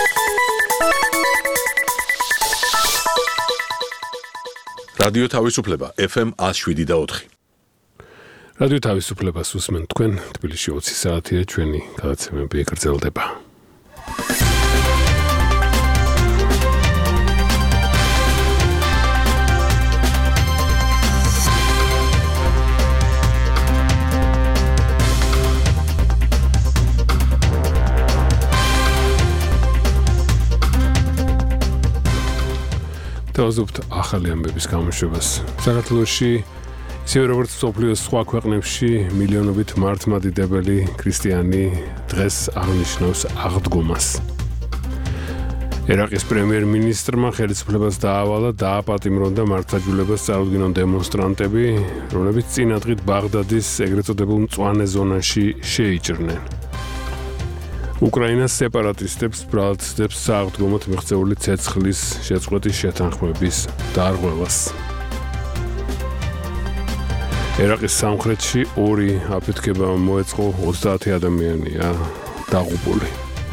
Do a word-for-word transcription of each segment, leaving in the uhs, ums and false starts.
რადიო თავისუფლება ეფ ემ one oh seven და four. რადიო თავისუფლებას უსმენთ თქვენ თბილისში twenty საათია ჩვენი გადაცემები ეკრძალდება. დავაზობთ ახალი ამბების გამოშვებას. საქართველოში ისევე როგორც მსოფლიოს სხვა ქვეყნებში მილიონობით მართლმადიდებელი ქრისტიანი დღეს აღნიშნავს აღდგომას. ერაყის პრემიერ-მინისტრმა ხელისუფლებას დაავალა დააპატიმრონ და მართლმსაჯულებას წარუდგინონ დემონსტრანტები, რომლებიც წინადღით ბაღდადის ეგრეთ წოდებულ მწვანე ზონაში შეიჭრნენ. უკრაინას სეპარატისტებს ბრალცდებს სააღდგომოდ მიღწეული ცეცხლის შეწყვეტის შეთანხმების დარღვევას. ერაყის სამხრეთში ორი აფეთქება მოეწყო ოცდაათი ადამიანია დაღუპული.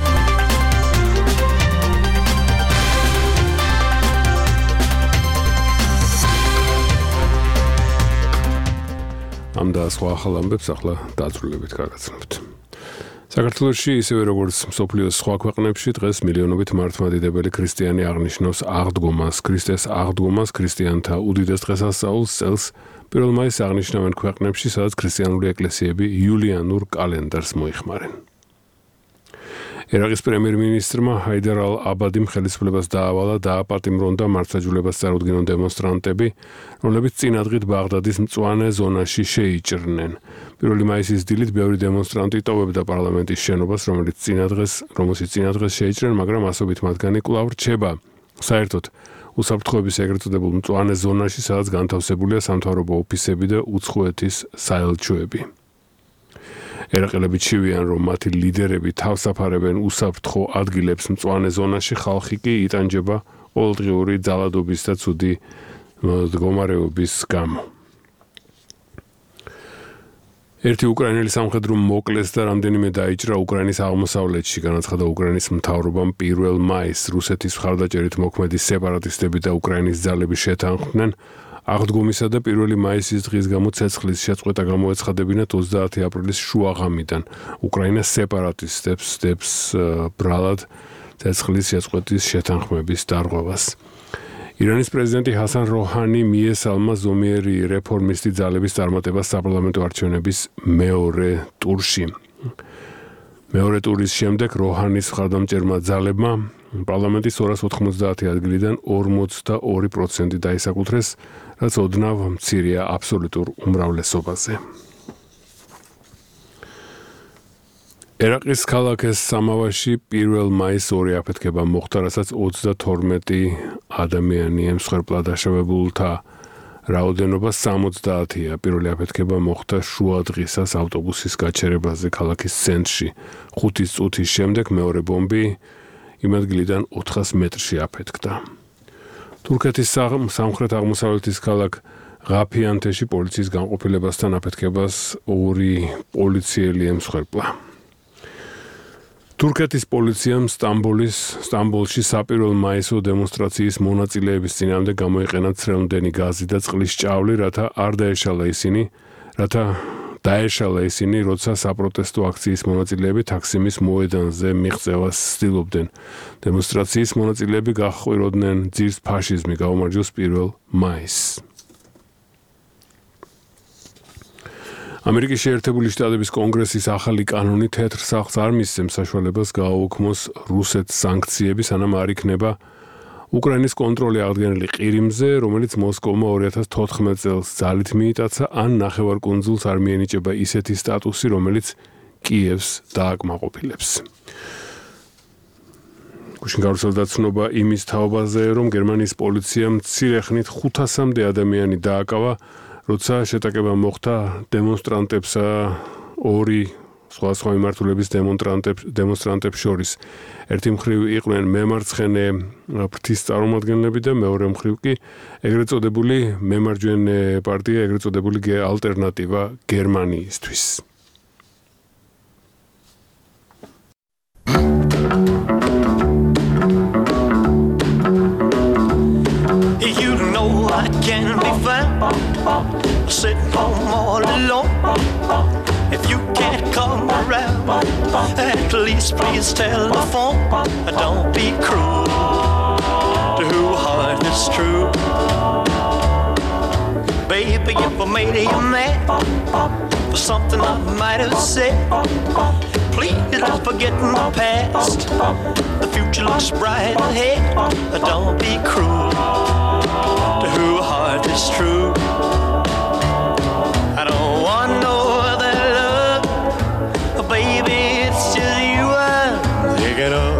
ამ და სხვა ახალ ამბებს ახლა დაწვრილებით გაგაცნობთ. საქართველოში ისევე როგორც მსოფლიოს სხვა ქვეყნებში დღეს მილიონობით მართლმადიდებელი ქრისტიანი აღნიშნავს აღდგომას. ქრისტეს აღდგომას ქრისტიანთა უდიდეს დღესასწაულს წელს პირველ მაისს აღნიშნავენ ქვეყნებში, სადაც ქრისტიანული ეკლესიები იულიანურ კალენდარს მოიხმარენ. ერაყის პრემიერ-მინისტრმა ჰაიდარ ალ-აბადიმ ხელისუფლებას დაავალა დააპატიმრონ და მართლმსაჯულებას წარუდგინონ დემონსტრანტები, რომლებიც წინადღით ბაღდადის მწვანე ზონაში შეიჭრნენ. პირველი მაისის დილით ბევრი დემონსტრანტი ტოვებდა პარლამენტის შენობას, რომელიც წინადღეს, რომელშიც წინადღეს შეიჭრნენ, მაგრამ ასობით მათგანი კვლავ რჩება. საერთოდ უსაფრთხოების ეგრეთ წოდებულ მწვანე ზონაში, სადაც განთავსებულია სამთავრობო ოფისები და უცხოეთის საელჩოები. ერაყელები ჩივიან, რომ მათი ლიდერები თავსაფარებენ უსაფრთხო ადგილებს მწვანე ზონაში, ხალხი კი იტანჯება ყოველდღიური ძალადობის და ცუდი მდგომარეობის გამო. ერთი უკრაინელი სამხედრო მოკლეს და რამდენიმე დაიჭრა უკრაინის აღმოსავლეთში, განაცხადა უკრაინის მთავრობამ პირველ მაისს. რუსეთის მხარდაჭერით მოქმედი სეპარატისტები და უკრაინის ძალები შეთანხმდნენ აღდგომისა და პირველი მაისის დღის გამო ცეცხლის შეწყვეტა გამოეცხადებინათ ოცდაათი აპრილის შუაღამიდან. უკრაინა სეპარატისტებს დებს ბრალად ცეცხლის შეწყვეტის შეთანხმების დარღვევას. ირანის პრეზიდენტი ჰასან როჰანი მიესალმა ზომიერი რეფორმისტი ძალების წარმატებას საპარლამენტო არჩევნების მეორე ტურში. მეორე ტურის შემდეგ როჰანის მხარდამჭერმა ძალებმა პარლამენტის ორას ოთხმოცდაათი ადგილიდან ორმოცდაორი პროცენტი დაისაკუთრეს, რაც ოდნავ მცირეა აბსოლუტურ უმრავლესობაზე. ერაყის ქალაქ სამავაში პირველ მაისს ორი აფეთქება მოხდა, რასაც ოცდათორმეტი ადამიანი ემსხვერპლა. დაშავებულთა რაოდენობა სამოცდაათია. პირველი აფეთქება მოხდა შუა დღისას ავტობუსის გაჩერებაზე ქალაქის ცენტრში. ხუთი წუთის შემდეგ მეორე ბომბი იმ ადგილიდან ოთხას მეტრში აფეთქდა. თურქეთის სამხრეთ აღმოსავლეთის ქალაქ ღაფიანთეში პოლიციის განყოფილებასთან აფეთქებას ორი პოლიციელი ემსხვერპლა. თურქეთის პოლიციამ სტამბოლის სტამბოლში საპირველ მაისო დემონსტრაციის მონაწილეების წინააღმდეგ გამოიყენა ცრემლდენი გაზი და წყლის ჭავლი, რათა არ დაეშალა ისინი, რათა დაეშალა ისინი, როცა საპროტესტო აქციის მონაწილეები თაქსიმის მოედანზე მიღწევას ცდილობდნენ. დემონსტრაციის მონაწილეები გაჰყვიროდნენ ძირს ფაშიზმი გაუმარჯოს პირველ მაისს. ამერიკის შეერთებული შტატების კონგრესის ახალი კანონი თეთრ სახლს არ მისცემს საშუალებას გააუქმოს რუსეთს სანქციები, სანამ არ იქნება უკრაინის კონტროლი აღდგენილი ყირიმზე, რომელიც მოსკოვმა ორი ათას თოთხმეტ წელს ძალით მიიტაცა, ან ნახევარკუნძულს არ მიენიჭება ისეთი სტატუსი, რომელიც კიევს დააკმაყოფილებს. გუშინ გავრცელდა ცნობა იმის თაობაზე, რომ გერმანიის პოლიციამ მცირე ხნით ხუთასამდე ადამიანი დააკავა, როცა შეტაკება მოხდა დემონსტრანტებსა ორი სხვა სხვა მიმართულების დემონსტრანტებს შორის. ერთი მხრივ იყვნენ მემარცხენე ფრთის წარმომადგენლები და მეორე მხრივ კი ეგრეთ წოდებული მემარჯვენე პარტია, ეგრეთ წოდებული ალტერნატივა გერმანიისთვის. sitting home all alone. If you can't come around, at least please tell the phone. Don't be cruel to whose heart is true. Baby, if I made you mad for something I might have said, please don't forget the past. The future looks bright ahead. Don't be cruel to whose heart is true. I don't want no other love, baby, it's just you I'm thinking of.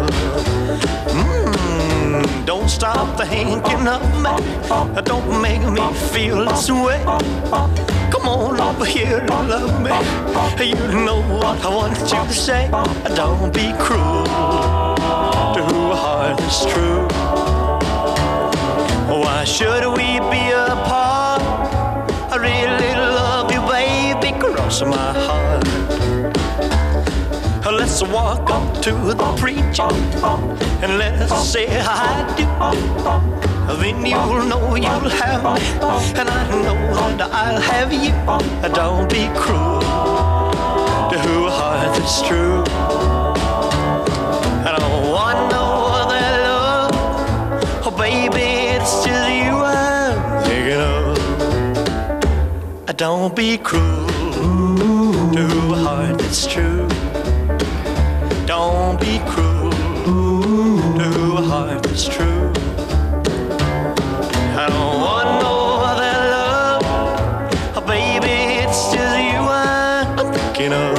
Mm, don't stop thinking of me. Don't make me feel this way. Come on over here and love me. You know what I want you to say. Don't be cruel to whose heart is true. Why should we be apart? I really love you, baby, cross my heart. Let's walk up to the preacher and let's say I do. Then you'll know you'll have me, and I know that I'll have you. Don't be cruel to whose heart is true. I don't want no other love, oh baby, it's just you I'm thinking of. Don't be cruel to whose heart is true. Don't be cruel to whose heart is true. I don't want no other love, oh, baby, it's just you I'm thinking of.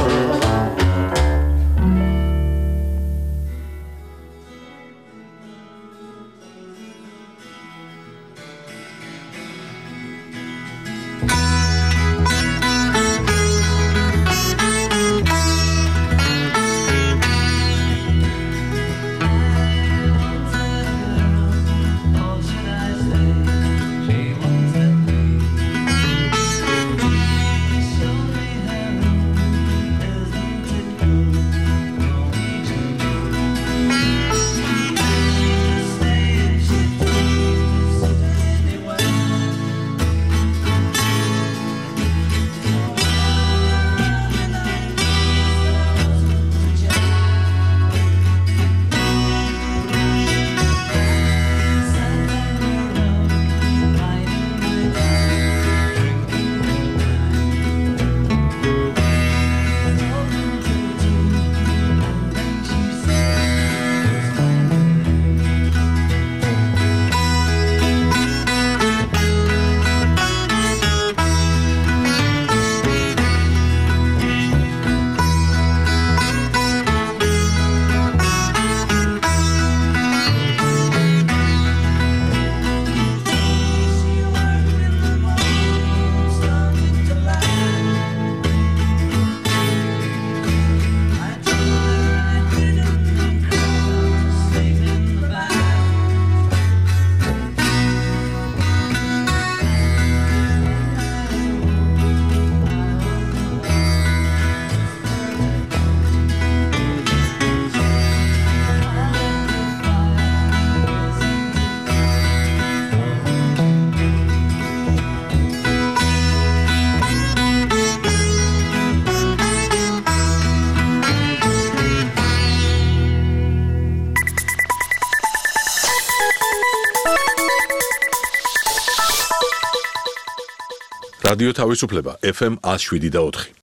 რადიო თავისუფლება ეფ ემ one oh seven და four.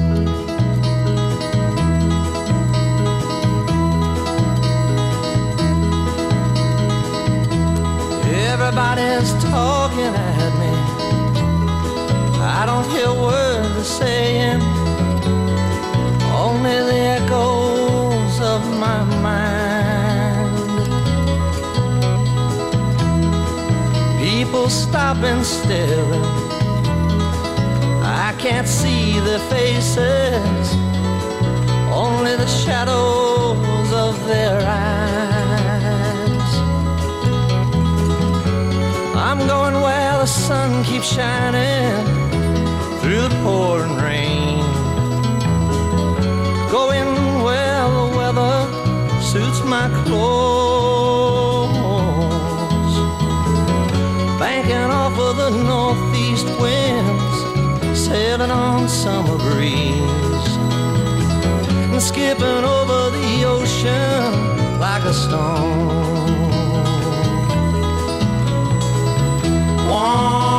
Everybody's talking at me. I don't hear words they're saying, only the echoes of my mind. People stop and stare. I can't see their faces, only the shadows of their eyes. I'm going where the sun keeps shining through the pouring rain, going where the weather suits my clothes, banking off of the northeast winds sailing on summer breeze, and skipping over the ocean like a stone. Whoa.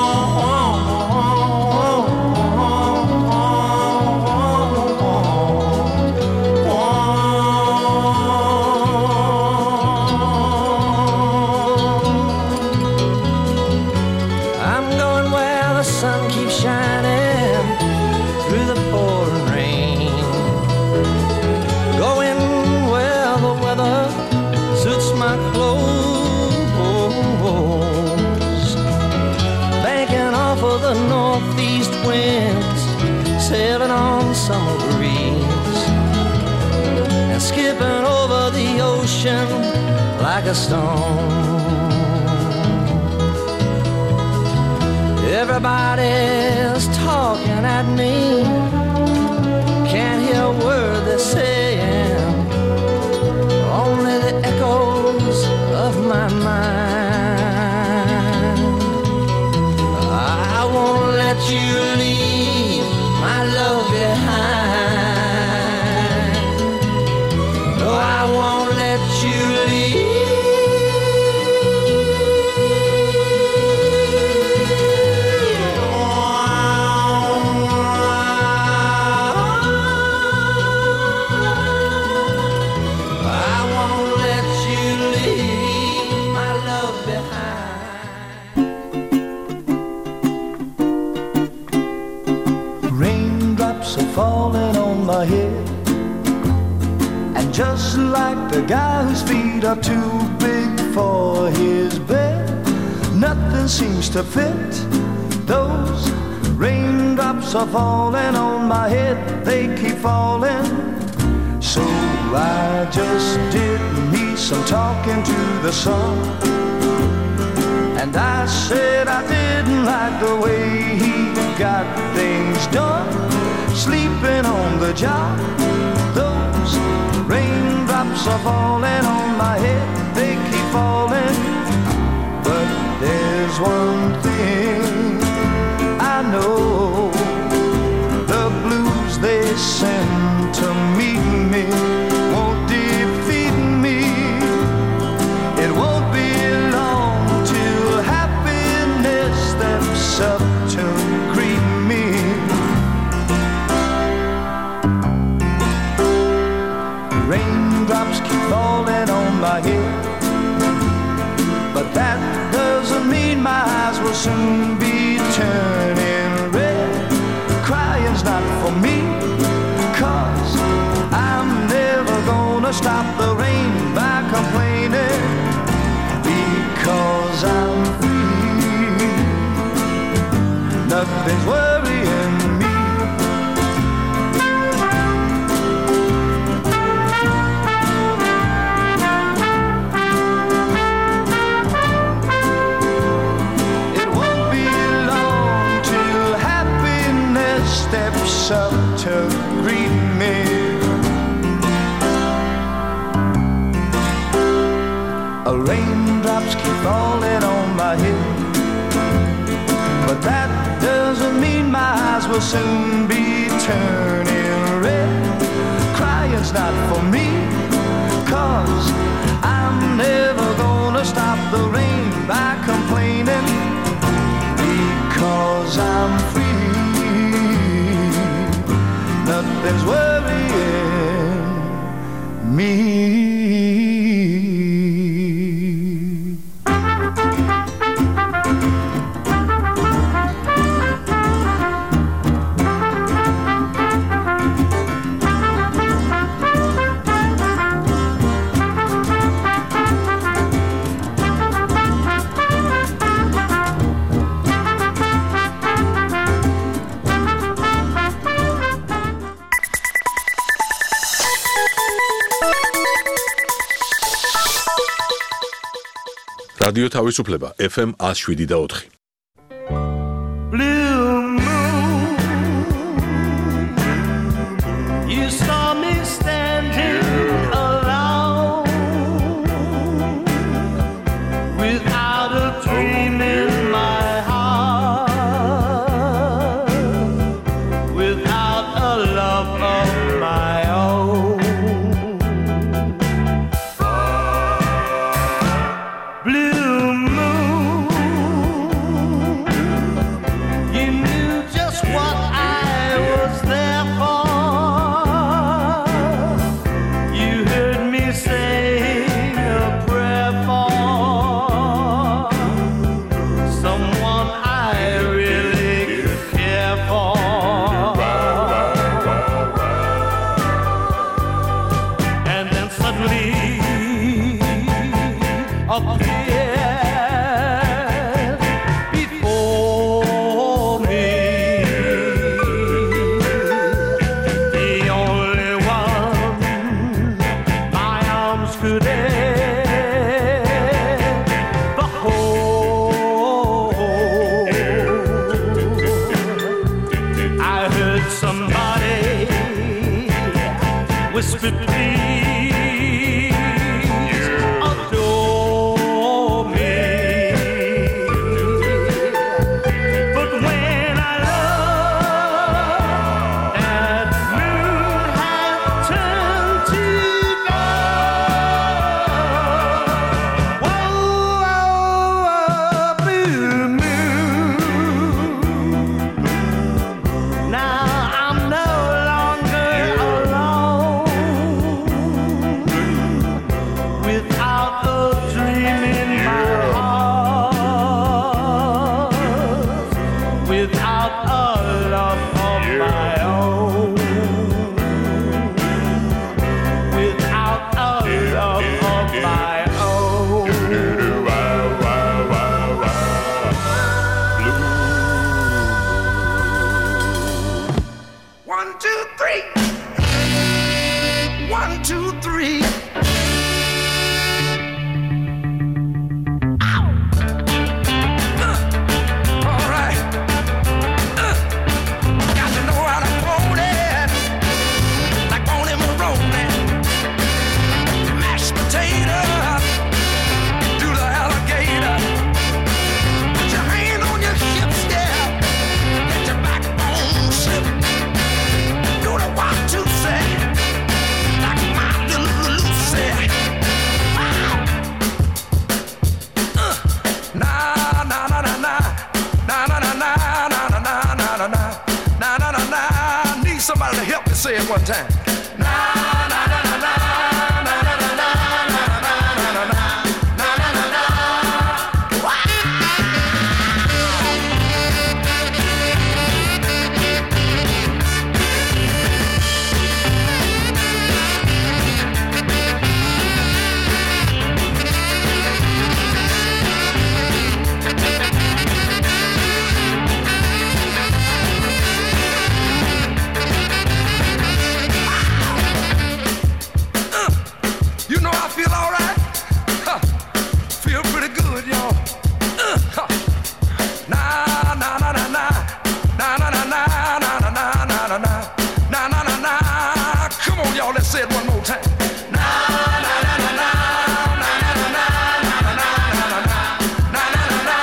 Sailing on summer breeze and skipping over the ocean like a stone. Everybody's talking at me, can't hear a word they're saying, only the echoes of my mind. I won't let you leave my love behind. No, I won't let you leave. I won't let you leave my love behind. Raindrops are falling on my head, and just like the guy whose feet are too big for his bed, nothing seems to fit. Those raindrops are falling on my head, they keep falling. So I just did me some talking to the sun, and I said I didn't like the way he got things done, sleeping on the job. Those raindrops are falling on my head, they keep falling. But there's one thing I know, the blues they send to meet me won't defeat me. It won't be long till happiness steps up to greet me. Raindrops keep falling on my head, but that doesn't mean my eyes will soon be turning red. Crying's not for me, 'cause I'm never gonna stop the rain by complaining, because I'm free. Nothing's worrying me. Steps up to greet me. Raindrops keep falling on my head, but that doesn't mean my eyes will soon be turning red. Crying's not for me, 'cause I'm never gonna stop the rain by complaining, because I'm free. Nothing's worrying me. რადიო თავისუფლება F M one oh seven და four. Blue moon, you saw me standing alone, without a dream in my heart. swiftly appeared before me. The only one my arms could ever hold. I heard somebody whisper, please adore me. But when I looked, that moon had turned to gold. Whoa, whoa, blue moon. Now I'm no longer alone. Without a dream in my heart, without a love of my own, without a love of my own. One, two, three. One, two, three. Somebody to help me say it one time. Na na na na na na na na na na na na na na na. Say it one more time. Na na na na na na na na na na na na na.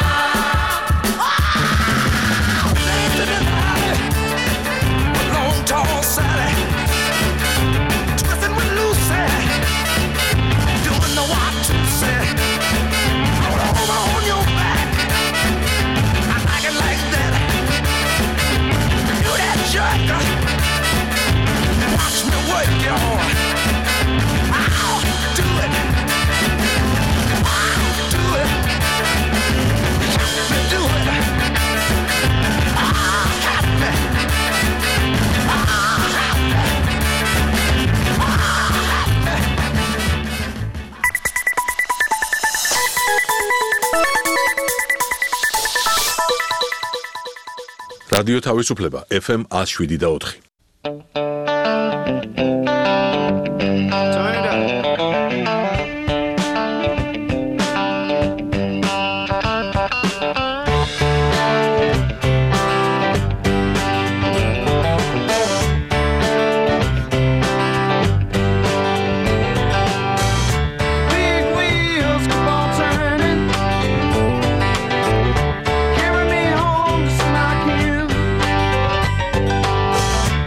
Long tall Sally, twisting with Lucy, doing the one two say. Roll over on your back, I like it like that. Do that jerk. Watch me work, y'all. I'll do it. I'll do it. Help me do it. Ah, help me. Ah, help me. Ah, help me. რადიო თავისუფლება ეფ ემ one oh seven და four. Carry me home to smack you.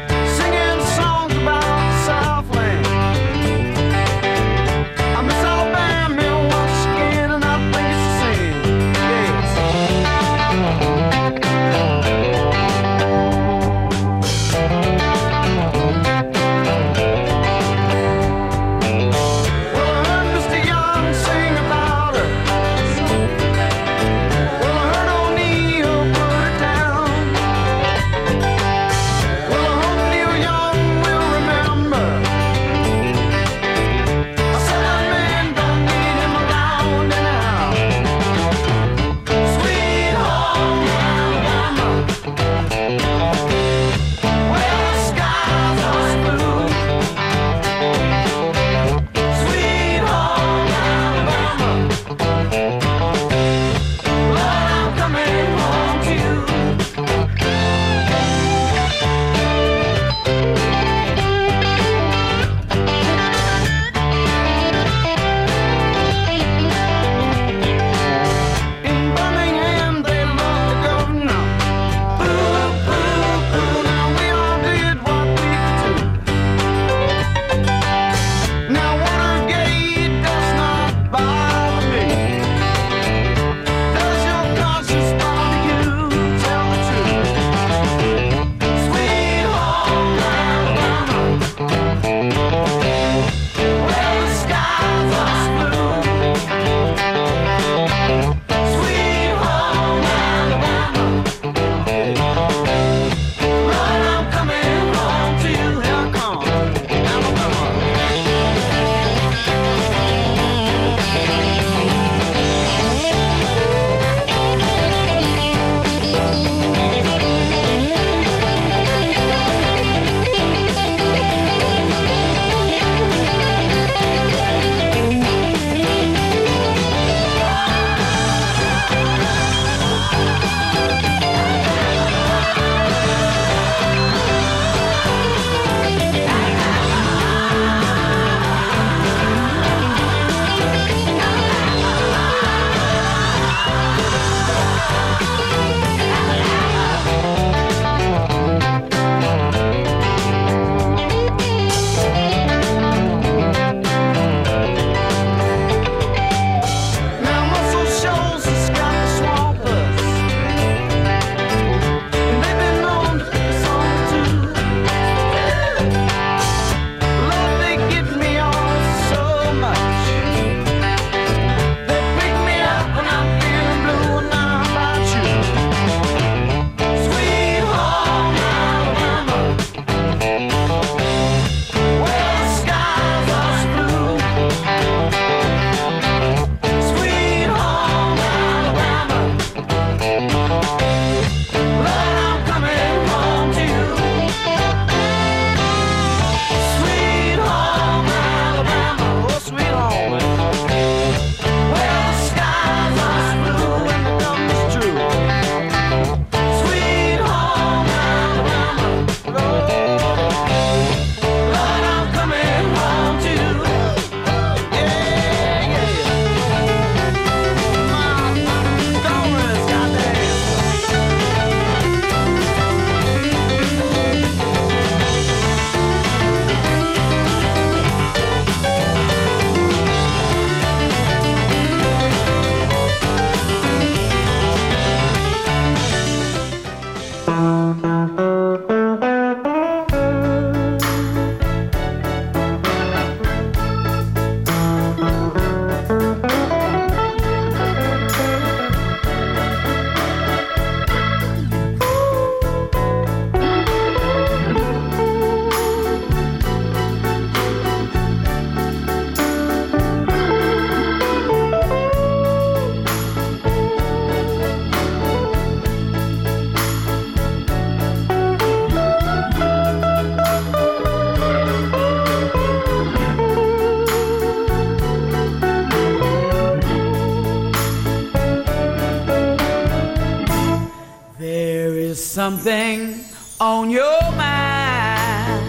something on your mind.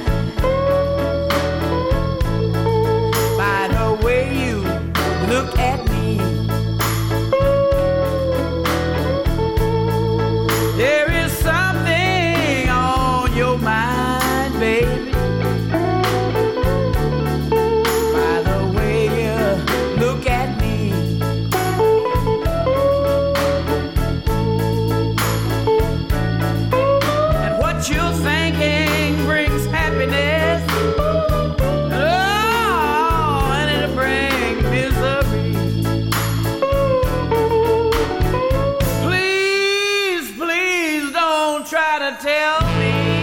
By the way you look at me, there is something on your mind, baby. By the way you look at me. You're thinking brings happiness, oh, and it'll bring misery. Please, please don't try to tell me.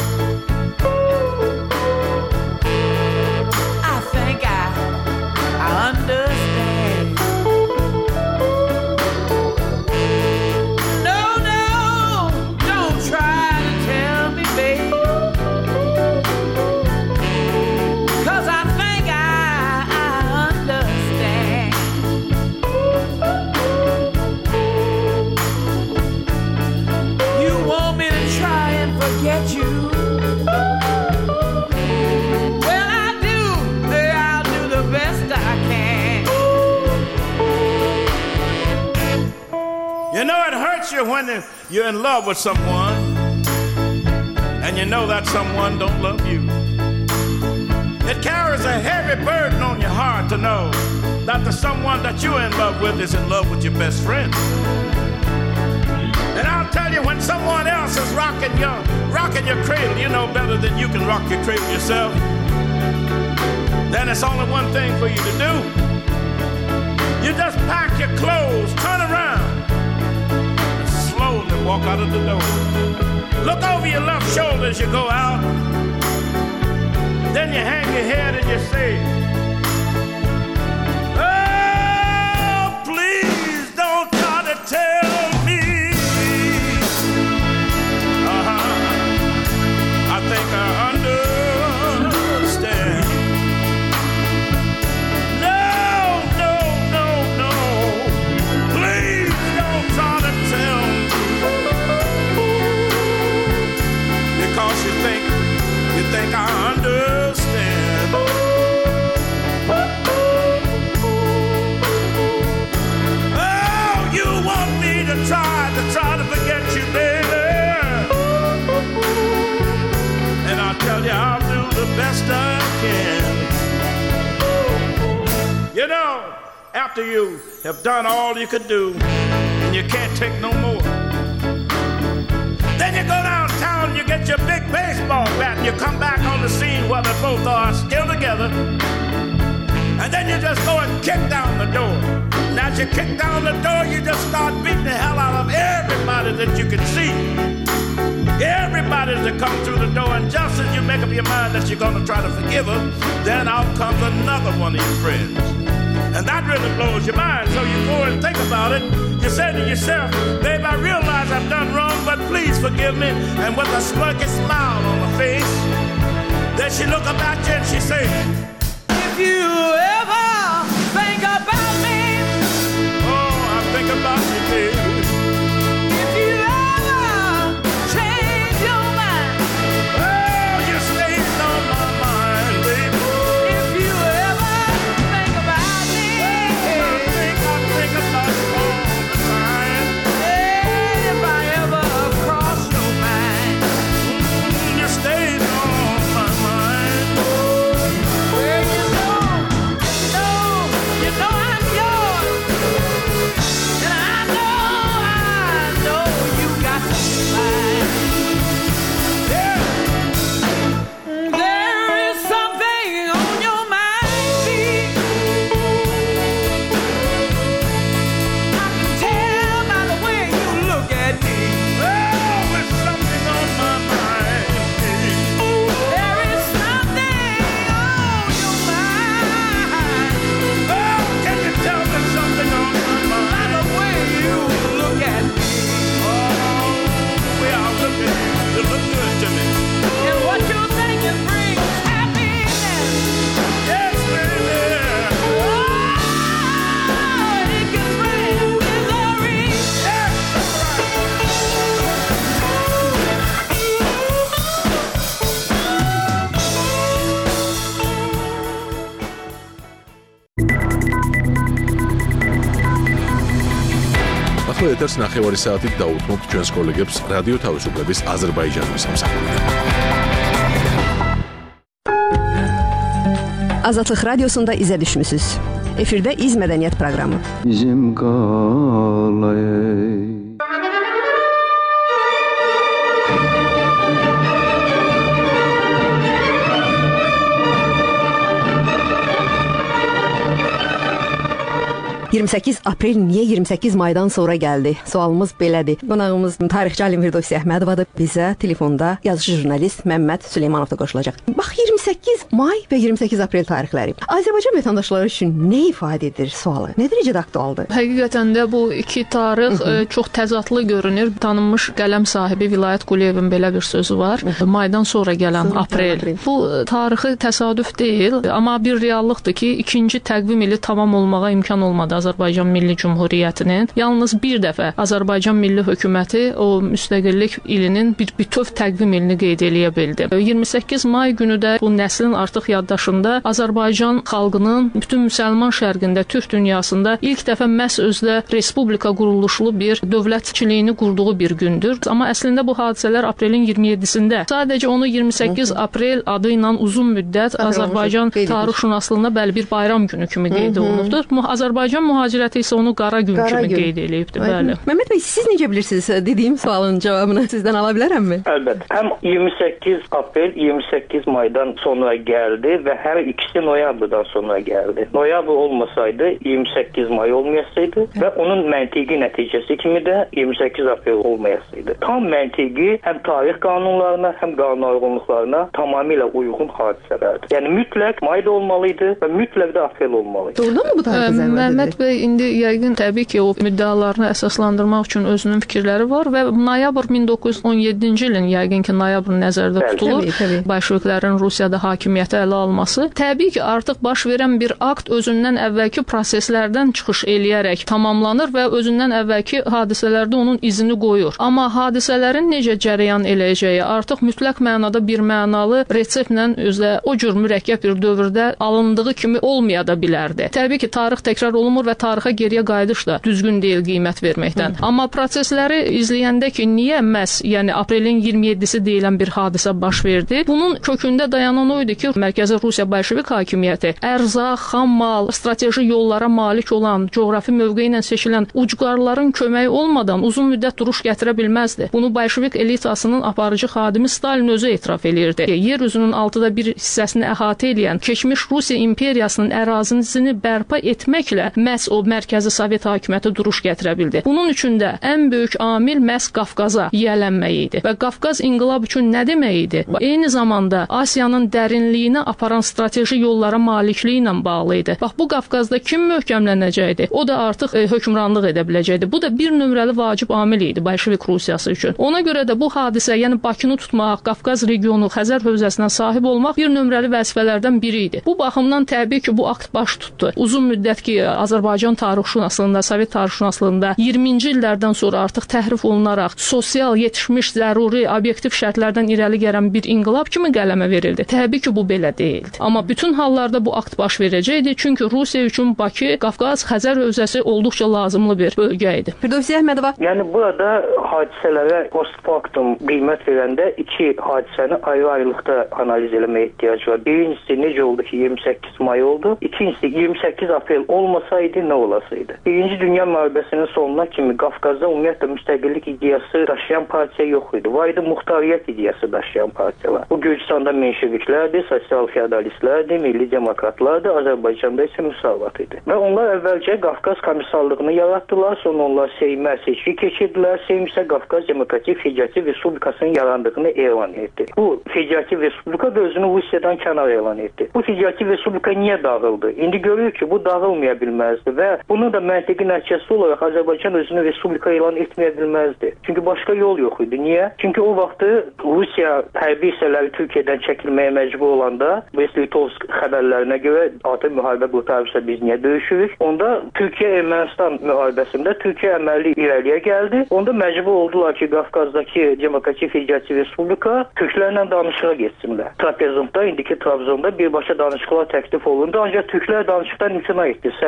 I think I, I understand. No, no, don't try. Cause I think I, I understand. You want me to try and forget you? Well, I do. I'll do the best I can. You know, it hurts you when you're in love with someone and you know that someone don't love you. It carries a heavy burden on your heart to know that the someone that you're in love with is in love with your best friend. And I'll tell you, when someone else is rocking your, rocking your cradle, you know better than you can rock your cradle yourself. Then it's only one thing for you to do. You just pack your clothes, turn around, and slowly walk out of the door. Look over your left shoulder as you go out. Then you hang your head and you say, oh, please don't try to tell me. Uh-huh. I think I understand. No, no, no, no. Please don't try to tell me. Because you think, you think I understand. Oh, you want me to try, to try to forget you, baby. And I'll tell you, I'll do the best I can. You know, after you have done all you could do, and you can't take no more, then you go downtown and you get your big baseball bat and you come back on the scene where they both are still together. And then you just go and kick down the door. And as you kick down the door, you just start beating the hell out of everybody that you can see. Everybody that comes through the door. And just as you make up your mind that you're going to try to forgive her, then out comes another one of your friends. And that really blows your mind. So you go and think about it. You say to yourself, babe, I realize I've done wrong, but please forgive me. And with a smirky smile on her face, then she look up at you and she say, if you ever think about me, oh, I think about you, baby. If you ever change your mind, oh, you stay on my mind, baby. If you ever think about me, I think, I think about you all the time. if I ever cross your mind, you stay on my mind. well, you know ახლა ეთერს ნახევარი საათით დაუთმობთ ჩვენს კოლეგებს რადიო თავისუფლების აზერბაიჯანის სამსახურიდან. Azadlıq Radiosunda izə düşmüsünüz. Efirdə İz Mədəniyyət proqramı. Bizim qalay. iyirmi səkkiz aprel niyə iyirmi səkkiz maydan sonra gəldi? Sualımız belədir. Qonağımız tarixçi Alim Firdovsi Əhmədovadır. Bizə telefonda yazıcı jurnalist Məmməd Süleymanov da qoşulacaq. Bax, iyirmi səkkiz may və iyirmi səkkiz aprel tarixləri Azərbaycan vətəndaşları üçün nə ifadə edir sualı? Nə dərəcədə aktualdır? Həqiqətən də bu iki tarix ə, çox təzadlı görünür. Tanınmış qələm sahibi Vilayət Quliyevin belə bir sözü var. Maydan sonra gələn sonra aprel. aprel. Bu tarixi təsadüf deyil, amma bir reallıqdır ki, ikinci təqvim ili tamam olmağa imkan olmadı Azərbaycan Milli Cümhuriyyətinin. Yalnız bir dəfə Azərbaycan Milli Hökuməti o müstəqillik ilinin bir bütöv təqvim ilini qeyd eləyə bildi. iyirmi səkkiz may günü də bu nəslin artıq yaddaşında Azərbaycan xalqının bütün müsəlman şərqində, türk dünyasında ilk dəfə məhz özdə respublika quruluşlu bir dövlətçiliyini qurduğu bir gündür. Amma əslində bu hadisələr aprelin iyirmi yeddisində. Sadəcə onu iyirmi səkkiz aprel adı ilə uzun müddət Azərbaycan tarixşünaslığında bəli bir bayram günü kimi qeyd olunubdur. Azərbaycan mühacirəti isə onu qara gün qara kimi gün. qeyd eləyibdir. Bəli. Məmməd bəy, siz necə bilirsiniz? Dediyim sualın cavabını sizdən ala bilərəmmi? Əlbəttə. Həm iyirmi səkkiz aprel iyirmi səkkiz maydan sonra gəldi və hər ikisi noyabrdan sonra gəldi. Noyabr olmasaydı iyirmi səkkiz may olmayasaydı və onun məntiqi nəticəsi kimi də iyirmi səkkiz aprel olmayasaydı. Tam məntiqi həm tarix qanunlarına, həm qanunauyğunluqlarına tamamilə uyğun hadisələrdir. Yəni mütləq mayda olmalıydı və mütləq də aprel olmalıydı. Doğrudan mı bu tarixə zərurətdir? Məmməd bəy indi yəqin təbii ki, o müddəalarını əsaslandırmaq üçün özünün fikirləri var və noyabr min doqquz yüz on yeddinci ilin yəqin ki, noyabr nəzərdə Bəli, tutulur. Təbii, təbii. Bolşeviklərin Rusiyada hakimiyyəti ələ alması. Təbii ki, artıq baş verən bir akt özündən əvvəlki proseslərdən çıxış eləyərək tamamlanır və özündən əvvəlki hadisələrdə onun izini qoyur. Amma hadisələrin necə cərəyan eləyəcəyi artıq mütləq mənada bir mənalı reseptlə özlə o cür mürəkkəb bir dövrdə alındığı kimi olmaya da bilərdi. Təbii ki, tarix təkrar olunmur və tarixə geriyə qayıdış da düzgün deyil qiymət verməkdən. Hı. Amma prosesləri izləyəndə ki, niyə məhz, yəni aprelin iyirmi yeddisi deyilən bir hadisə baş verdi? Bunun kökündə dayanan o idi ki, Mərkəzi Rusiya Bolşevik hakimiyyəti ərzaq, xam mal, strateji yollara malik olan, coğrafi mövqeyi ilə seçilən ucqarların köməyi olmadan uzun müddət duruş gətirə bilməzdi. Bunu Bolşevik elitasının aparıcı xadimi Stalin özü etiraf eləyirdi. Yer üzünün altıda bir hissəsini əhatə edən keçmiş Rusiya imperiyasının ərazisini bərpa etməklə məhz o mərkəzi Sovet hakimiyyəti duruş gətirə bildi. Bunun üçün də ən böyük amil məhz Qafqaza yiyələnmək idi. Və Qafqaz inqilab üçün nə demək idi? Eyni zamanda Asiyanın dərinliyinə aparan strateji yollara malikliyi ilə bağlı idi. Bax, bu Qafqazda kim möhkəmlənəcəkdi? O da artıq e, hökmranlıq edə biləcəkdi. Bu da bir nömrəli vacib amil idi Bolşevik Rusiyası üçün. Ona görə də bu hadisə, yəni Bakını tutmaq, Qafqaz regionu, Xəzər hövzəsinə sahib olmaq bir nömrəli vəzifələrdən biri idi. Bu baxımdan təbii ki, bu akt baş tutdu. Uzun müddət ki, Azərbaycan tarixşünaslığında, Sovet tarixşünaslığında iyirminci illərdən sonra artıq təhrif olunaraq sosial yetişmiş, zəruri, obyektiv şərtlərdən irəli gələn bir inqilab kimi qələmə verildi. Təbii ki, bu belə deyildi. Amma bütün hallarda bu akt baş verəcəkdi. Çünki Rusiya üçün Bakı, Qafqaz, Xəzər hövzəsi olduqca lazımlı bir bölgə idi. Firdovsi Əhmədova. Yəni burada hadisələrə post factum qiymət verəndə iki hadisəni ayrı-ayrılıqda analiz eləməyə ehtiyac var. Birincisi necə oldu ki, iyirmi səkkiz may oldu. İkincisi iyirmi səkkiz aprel olmasaydı nə olasaydı? Birinci Dünya müharibəsinin sonuna kimi Qafqazda ümumiyyətlə müstəqillik ideyası daşıyan partiya yox idi. Var idi muxtariyyət ideyası daşıyan partiyalar. Bu Gürcüstanda menşeviklərdir, sosial feodalistlərdir, milli demokratlardır, Azərbaycanda isə müsavat idi. Və onlar əvvəlcə Qafqaz komissarlığını yaratdılar, sonra onlar Seymə seçki keçirdilər. Seym isə Qafqaz Demokratik Federativ Respublikasının yarandığını elan etdi. Bu Federativ Respublika da özünü Rusiyadan kənar elan etdi. Bu Federativ Respublika niyə dağıldı? İndi görürük ki, bu dağılmaya bilməzdi və bunun da məntiqi nəticəsi olaraq Azərbaycan özünü Respublika elan etməyə bilməzdi. Çünki başqa yol yox idi. Niyə? Çünki o vaxtı Rusiya hərbi hissələri Türkiyədən çəkilməyə məcbur olanda, Brest-Litovsk xəbərlərinə görə artıq müharibə qurtarırsa biz niyə döyüşürük? Onda Türkiyə-Ermənistan müharibəsində Türkiyə əməlli irəliyə gəldi. Onda məcbur oldular ki, Qafqazdakı Demokratik Federativ Respublika Türklərlə danışığa getsinlər. Trapezundda, indiki Trabzonda birbaşa danışıqlar təklif olundu. Ancaq Türklər danışıqdan imtina etdi. Səbəb,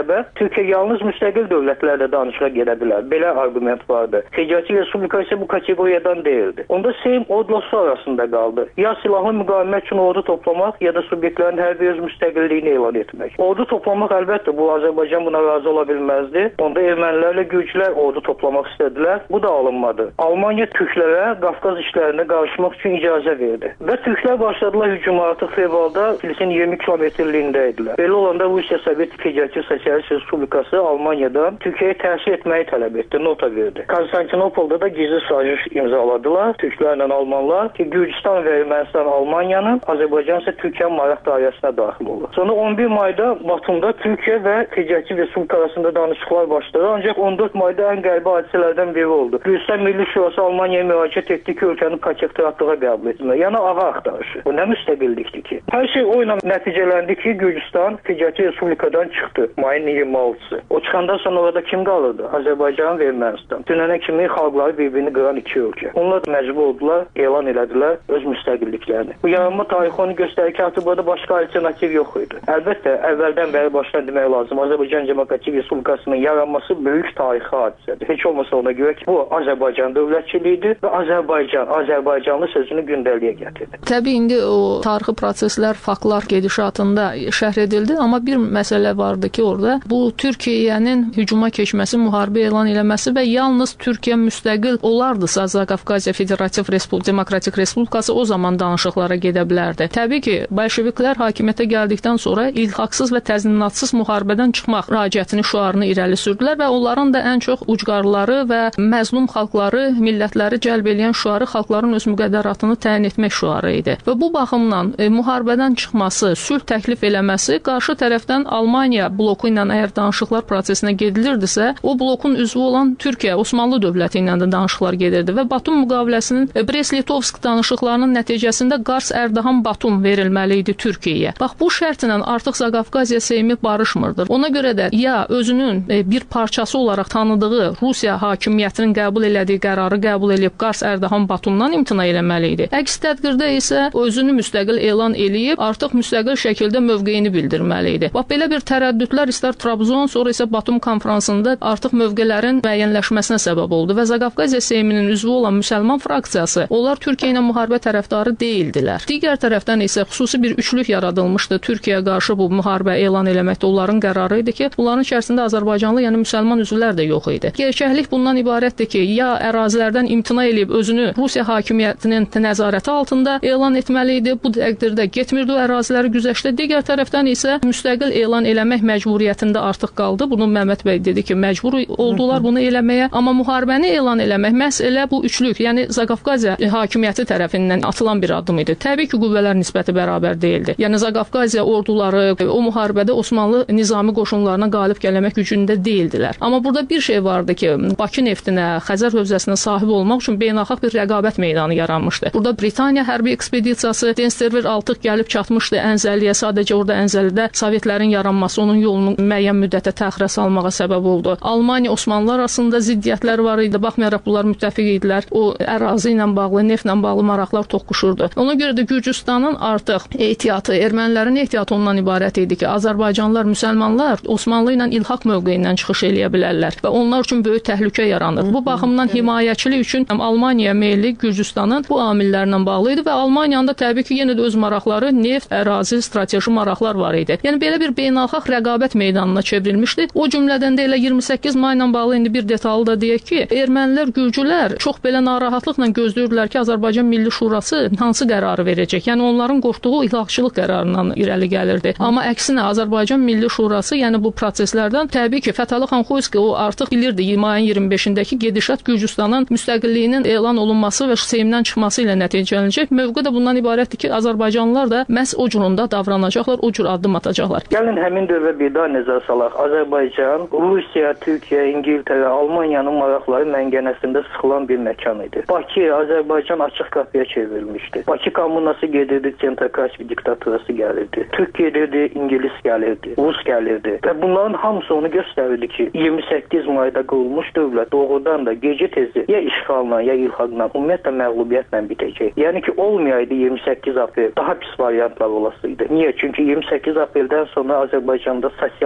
Türkiyə yalnız müstəqil dövlətlərlə danışığa gedə bilər. Belə arqument vardı. Federativ Respublika isə bu kateqoriyadan deyildi. Onda Seym odla su arasında qaldı. Ya silahlı müqavimət üçün ordu toplamaq, ya da subyektlərin hər bir öz müstəqilliyini elan etmək. Ordu toplamaq əlbəttə bu Azərbaycan buna razı ola bilməzdi. Onda ermənilərlə gürcülər ordu toplamaq istədilər. Bu da alınmadı. Almaniya türklərə Qafqaz işlərinə qarışmaq üçün icazə verdi. Və türklər başladılar hücuma. Artıq fevralda Filisin iyirmi kilometrliyində idilər. Belə olanda Rusiya Sovet Federativ Sosialist Respublikası Almaniyadan Türkiyəyə təsir etməyi tələb etdi, nota verdi. Konstantinopolda da gizli saziş imzaladılar türklərlə almanlar ki, Gürcüstan və Ermənistan Almaniyanın, Azərbaycan isə Türkiyənin maraq dairəsinə daxil olur. Sonra on bir mayda Batumda Türkiyə və Federativ Respublika arasında danışıqlar başladı. Ancaq on dörd mayda ən qəribə hadisələrdən biri oldu. Gürcüstan Milli Şurası Almaniyaya müraciət etdi ki, ölkəni protektoratlığa qəbul etməyə. Yəni ağa axtarışı. Bu nə müstəqillikdir ki? Hər şey o ilə nəticələndi ki, Gürcüstan Federativ Respublikadan çıxdı mayın iyirmi altısı. O çıxandan sonra orada kim qalırdı? Azərbaycan və Ermənistan. Dünənə kimi xalqları bir-birini qıran iki ölkə. Onlar da məcbur oldular, elan elədilər öz müstəqilliklərini. Bu yaranma tarixi onu göstərir ki, artıq burada başqa alternativ yox idi. Əlbəttə, əvvəldən bəri başdan demək lazım. Azərbaycan Demokratik Respublikasının yaranması böyük tarixi hadisədir. Heç olmasa ona görə ki, bu Azərbaycan dövlətçiliyidir və Azərbaycan, Azərbaycanlı sözünü gündəliyə gətirdi. Təbii indi o tarixi proseslər, faktlar gedişatında şərh edildi, amma bir məsələ vardı ki, orada bu Türkiyənin hücuma keçməsi, müharibə elan eləməsi və yalnız Türkiyə müstəqil olardısa, Qafqaziya Federativ Respublik Demokratik Respublikası o zaman danışıqlara gedə bilərdi. Təbii ki, bolşeviklər hakimiyyətə gəldikdən sonra ilhaqsız və təzminatsız müharibədən çıxmaq raciyətini, şüarını irəli sürdülər və onların da ən çox ucqarları və məzlum xalqları, millətləri cəlb edən şüarı xalqların öz müqəddəratını təyin etmək şüarı idi. Və bu baxımdan e, müharibədən çıxması, sülh təklif eləməsi qarşı tərəfdən Almaniya bloku ilə əgər danışıqlar prosesinə gedilirdisə, o blokun üzvü olan Türkiyə, Osmanlı dövləti ilə də danışıqlar gedirdi və Batum müqaviləsinin Brest-Litovsk danışıqlarının nəticəsində Qars-Ərdahan-Batum verilməli idi Türkiyəyə. Bax, bu şərtlə artıq Zaqafqaziya Seymi barışmırdır. Ona görə də ya özünün bir parçası olaraq tanıdığı Rusiya hakimiyyətinin qəbul elədiyi qərarı qəbul edib Qars-Ərdahan-Batumdan imtina eləməli idi. Əks təqdirdə isə özünü müstəqil elan eləyib artıq müstəqil şəkildə mövqeyini bildirməli idi. Bax, belə bir tərəddüdlər istər Trabzon, sonra isə Batum konfransında artıq mövqələrin müəyyənləşməsinə səbəb oldu və Zaqafqaziya Seyminin üzvü olan müsəlman fraksiyası, onlar Türkiyə ilə müharibə tərəfdarı deyildilər. Digər tərəfdən isə xüsusi bir üçlük yaradılmışdı. Türkiyəyə qarşı bu müharibə elan eləməkdə onların qərarı idi ki, bunların içərisində Azərbaycanlı, yəni müsəlman üzvlər də yox idi. Gerçəklik bundan ibarətdir ki, ya ərazilərdən imtina eləyib özünü Rusiya hakimiyyətinin nəzarəti altında elan etməli idi. Bu təqdirdə getmirdi o əraziləri güzəştə. Digər tərəfdən isə müstəqil elan eləmək məcburiyyətində artıq qaldı. Bunu Məhəmməd bəy dedi ki, məcbur oldular bunu eləməyə, amma müharibəni elan eləmək məhz elə bu üçlük, yəni Zaqafqaziya hakimiyyəti tərəfindən atılan bir addım idi. Təbii ki, qüvvələr nisbəti bərabər deyildi. Yəni Zaqafqaziya orduları o müharibədə Osmanlı nizami qoşunlarına qalib gəlmək gücündə deyildilər. Amma burada bir şey vardı ki, Bakı neftinə, Xəzər hövzəsinə sahib olmaq üçün beynəlxalq bir rəqabət meydanı yaranmışdı. Burada Britaniya hərbi ekspedisiyası Densterver artıq gəlib çatmışdı Ənzəliyə. Sadəcə orada Ənzəlidə Sovetlərin yaranması onun yolunu müəyyən müddətə təxirə salmağa səbəb oldu. Almaniya Osmanlılar arasında ziddiyyətlər var idi. Baxmayaraq bunlar müttəfiq idilər. O ərazi ilə bağlı, neftlə bağlı maraqlar toqquşurdu. Ona görə də Gürcüstanın artıq ehtiyatı, ermənilərin ehtiyatı ondan ibarət idi ki, Azərbaycanlılar, müsəlmanlar Osmanlı ilə ilhaq mövqeyindən çıxış eləyə bilərlər və onlar üçün böyük təhlükə yaranır. Bu baxımdan himayəçilik üçün Almaniya meyilli Gürcüstanın bu amillərlə bağlı idi və Almaniyanın da təbii ki, yenə də öz maraqları, neft, ərazi, strateji maraqlar var idi. Yəni belə bir beynəlxalq rəqabət meydanına çevrilmişdi. O cümlədən də elə iyirmi səkkiz may ilə bağlı indi bir detallı da deyək ki, ermənilər, gürcülər çox belə narahatlıqla gözləyirdilər ki, Azərbaycan Milli Şurası hansı qərarı verəcək. Yəni onların qorxduğu ilhaqçılıq qərarından irəli gəlirdi. Amma əksinə Azərbaycan Milli Şurası, yəni bu proseslərdən təbii ki, Fətəli xan Xoyski o artıq bilirdi mayın iyirmi beşindəki gedişat Gürcüstanın müstəqilliyinin elan olunması və Seymdən çıxması ilə nəticələnəcək. Mövqe də bundan ibarətdir ki, Azərbaycanlılar da məhz o cüründə davranacaqlar, o cür addım atacaqlar. Gəlin həmin dövrə bir daha nəzər salaq. Azərbaycan, Rusiya, Türkiyə, İngiltərə, Almaniyanın maraqları məngənəsində sıxılan bir məkan idi. Bakı, Azərbaycan açıq qapıya çevrilmişdi. Bakı kommunası gedirdi, Çentakaski diktaturası gəlirdi. Türk gedirdi, İngilis gəlirdi, Rus gəlirdi. Və bunların hamısı onu göstərirdi ki, iyirmi səkkiz mayda qurulmuş dövlət doğrudan da gecə tezi ya işğalla, ya ilhaqla, ümumiyyətlə məğlubiyyətlə bitəcək. Yəni ki, olmayaydı iyirmi səkkiz aprel daha pis variantlar olasıydı. Niyə? Çünki iyirmi səkkiz apreldən sonra Azərbaycanda sosial dövlət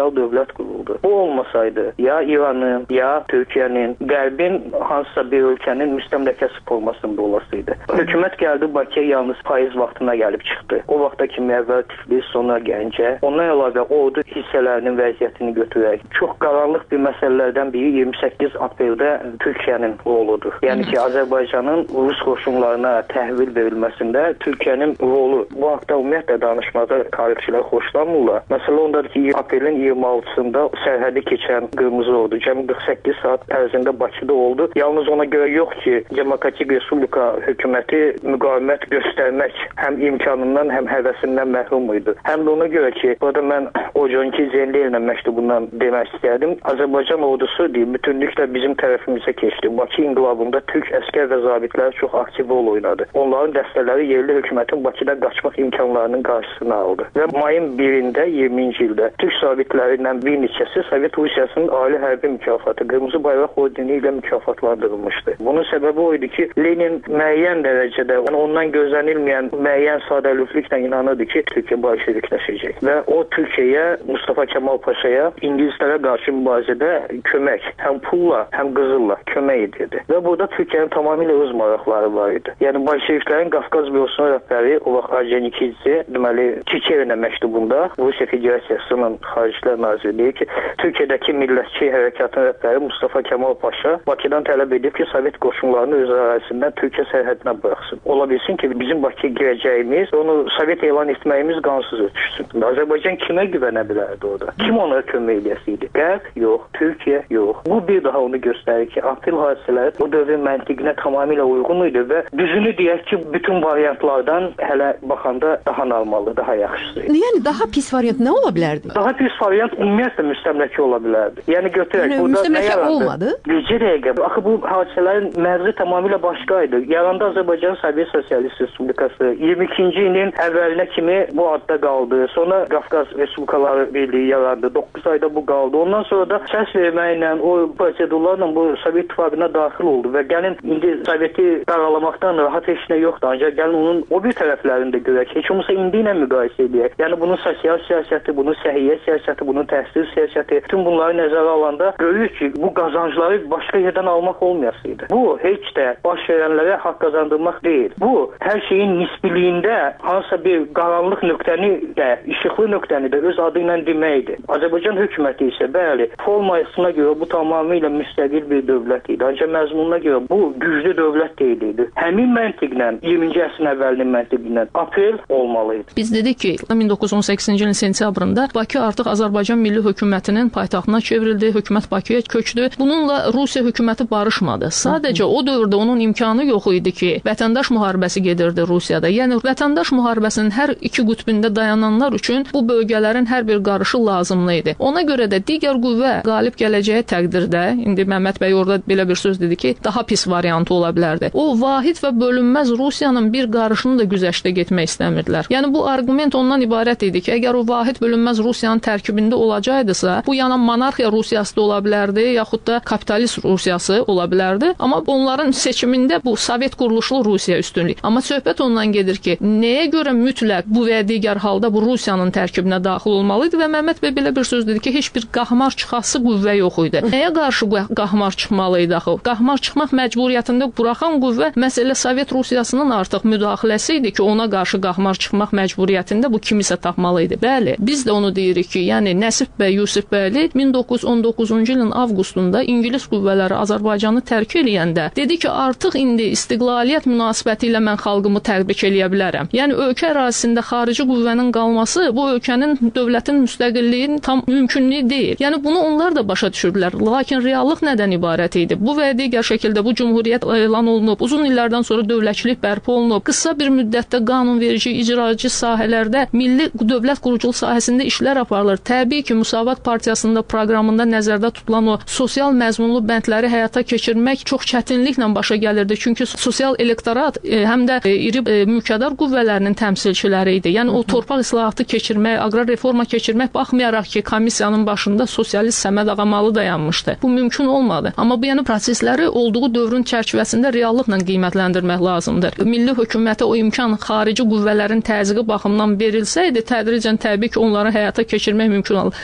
dövlət quruldu. Bu olmasaydı, ya İranın, ya Türkiyənin, Qərbin hansısa bir ölkənin müstəmləkəsi formasında olasıydı. Hökumət gəldi Bakıya yalnız payız vaxtına gəlib çıxdı. O vaxta kimi əvvəl Tiflis, sonra Gəncə. Ondan əlavə ordu hissələrinin vəziyyətini götürək. Çox qaranlıq bir məsələlərdən biri iyirmi səkkiz apreldə Türkiyənin roludur. Yəni ki, Azərbaycanın Rus qoşunlarına təhvil verilməsində Türkiyənin rolu. Bu haqda ümumiyyətlə danışmada tarixçilər xoşlanmırlar. Məsələ ondadır ki, aprelin iyirmi altısında sərhədi keçən Qırmızı Ordu cəmi qırx səkkiz saat ərzində Bakıda oldu. Yalnız ona görə yox ki, Demokratik Respublika hökuməti müqavimət göstərmək həm imkanından, həm həvəsindən məhrum idi. Həm də ona görə ki, burada mən Oconki Zenliyevlə məktubundan demək istərdim. Azərbaycan ordusu deyil, bütünlüklə bizim tərəfimizə keçdi. Bakı inqilabında türk əskər və zabitləri çox aktiv rol oynadı. Onların dəstələri yerli hökumətin Bakıdan qaçmaq imkanlarının qarşısını aldı. Və mayın birində, iyirminci ildə türk zabitlərindən bir neçəsi Sovet Rusiyasının ali hərbi mükafatı Qırmızı Bayraq ordeni ilə mükafatlandırılmışdı. Bunun səbəbi o idi ki, Lenin müəyyən dərəcədə ondan gözlənilməyən müəyyən sadəlövlüklə inanırdı ki, Türkiyə bolşevikləşəcək. Və o Türkiyəyə, Mustafa Kemal Paşaya İngilislərə qarşı mübarizədə kömək, həm pulla, həm qızılla kömək edirdi. Və burada Türkiyənin tamamilə öz maraqları var idi. Yəni bolşeviklərin Qafqaz bürosunun rəhbəri o vaxt Orconikidze, deməli Çiçevinə məktubunda Rusiya Federasiyasının Xaricilər Nazirliyi ki, Türkiyədəki millətçi hərəkatın rəhbəri Mustafa Kemal Paşa Bakıdan tələb edib ki, Sovet qoşunlarını öz ərazisindən Türkiyə sərhədinə buraxsın. Ola bilsin ki, bizim Bakıya girəcəyimiz, onu Sovet elan etməyimiz qansız ötüşsün. Azərbaycan kimə güvənə bilərdi orada? Kim ona kömək edəsiydi? Qərb? Yox. Türkiyə? Yox. Bu bir daha onu göstərir ki, aprel hadisələri bu dövrün məntiqinə tamamilə uyğun idi və düzünü deyək ki, bütün variantlardan hələ baxanda daha normaldır, daha yaxşısı. Yəni daha pis variant nə ola bilərdi? Daha pis variant ümumiyyətlə müstəmləkə ola bilərdi. Yəni götürək, yəni, burada müstəmləkə olmadı. Bircə dəqiqə. Axı bu hadisələrin mərzi tamamilə başqa idi. Yaranda Azərbaycan Sovet Sosialist Respublikası iyirmi ikinci ilin əvvəlinə kimi bu adda qaldı. Sonra Qafqaz Respublikaları Birliyi yarandı. doqquz ayda bu qaldı. Ondan sonra da səs verməklə, o prosedurlarla bu Sovet İttifaqına daxil oldu və gəlin indi Soveti qaralamaqdan rahat heç nə yoxdur. Ancaq gəlin onun o bir tərəflərini də görək. Heç olmasa indi ilə müqayisə edək. Yəni bunun sosial siyasəti, bunun səhiyyə siyasəti, bunun təhsil siyasəti, bütün bunları nəzərə alanda görürük ki, bu qazancları başqa yerdən almaq olmayasıydı. Bu heç də baş verənlərə haqq qazandırmaq deyil. Bu hər şeyin nisbiliyində hansısa bir qaranlıq nöqtəni də, işıqlı nöqtəni də öz adı ilə deməkdir. Azərbaycan hökuməti isə bəli, formasına görə bu tamamilə müstəqil bir dövlət idi. Ancaq məzmununa görə bu güclü dövlət deyildi. Həmin məntiqlə, iyirminci əsrin əvvəlinin məntiqlə aprel olmalıydı. Biz dedik ki, min doqquz yüz on səkkizinci ilin sentyabrında Bakı artıq Azərbaycan Milli Hökumətinin paytaxtına çevrildi, hökumət Bakıya köçdü. Bununla Rusiya hökuməti barışmadı. Sadəcə o dövrdə onun imkanı yox idi ki, vətəndaş müharibəsi gedirdi Rusiyada. Yəni vətəndaş müharibəsinin hər iki qütbündə dayananlar üçün bu bölgələrin hər bir qarışı lazımlı idi. Ona görə də digər qüvvə qalib gələcəyi təqdirdə, indi Məmməd bəy orada belə bir söz dedi ki, daha pis variantı ola bilərdi. O vahid və bölünməz Rusiyanın bir qarışını da güzəştə getmək istəmirdilər. Yəni bu arqument ondan ibarət idi ki, əgər o vahid bölünməz Rusiyanın tərkibində olacaqdısa, bu yana monarxiya Rusiyası da ola bilərdi, yaxud da kapitalist Rusiyası ola bilərdi. Amma onların seçimində bu Sovet quruluşlu Rusiya üstünlük. Amma söhbət ondan gedir ki, nəyə görə mütləq bu və digər halda bu Rusiyanın tərkibinə daxil olmalıydı və Məmməd bəy belə bir söz dedi ki, heç bir qahmar çıxası qüvvə yox idi. Nəyə qarşı qahmar çıxmalıydı axı? Qahmar çıxmaq məcburiyyətində buraxan qüvvə məsələ Sovet Rusiyasının artıq müdaxiləsi idi ki, ona qarşı qahmar çıxmaq məcburiyyətində bu kimisə tapmalıydı. Bəli, biz də onu deyirik ki, yəni Nəsib bəy Yusifbəyli min doqquz yüz on doqquzuncu ilin avqustunda İngilis qüvvələri Azərbaycanı tərk eləyəndə dedi ki, artıq indi istiqlaliyyət münasibəti ilə mən xalqımı təbrik eləyə bilərəm. Yəni ölkə ərazisində xarici qüvvənin qalması bu ölkənin dövlətin müstəqilliyinin tam mümkünlüyü deyil. Yəni bunu onlar da başa düşürdülər. Lakin reallıq nədən ibarət idi? Bu və digər şəkildə bu cümhuriyyət elan olunub, uzun illərdən sonra dövlətçilik bərpa olunub, qısa bir müddətdə qanunverici, icracı sahələrdə milli dövlət quruculuq sahəsində işlər aparılır. Təbii ki, Müsavat Partiyasında proqramında nəzərdə tutulan o sosial məzmunlu bəndləri həyata keçirmək çox çətinliklə başa gəlirdi. Çünki sosial elektorat e, həm də e, iri e, mülkədar qüvvələrinin təmsilçiləri idi. Yəni o torpaq islahatı keçirmək, aqrar reforma keçirmək baxmayaraq ki, komissiyanın başında sosialist Səməd Ağamalı dayanmışdı. Bu mümkün olmadı. Amma bu yəni prosesləri olduğu dövrün çərçivəsində reallıqla qiymətləndirmək lazımdır. Milli hökumətə o imkan xarici qüvvələrin təzyiqi baxımından verilsəydi, tədricən təbii ki, onları həyata keçirmək mümkün olur.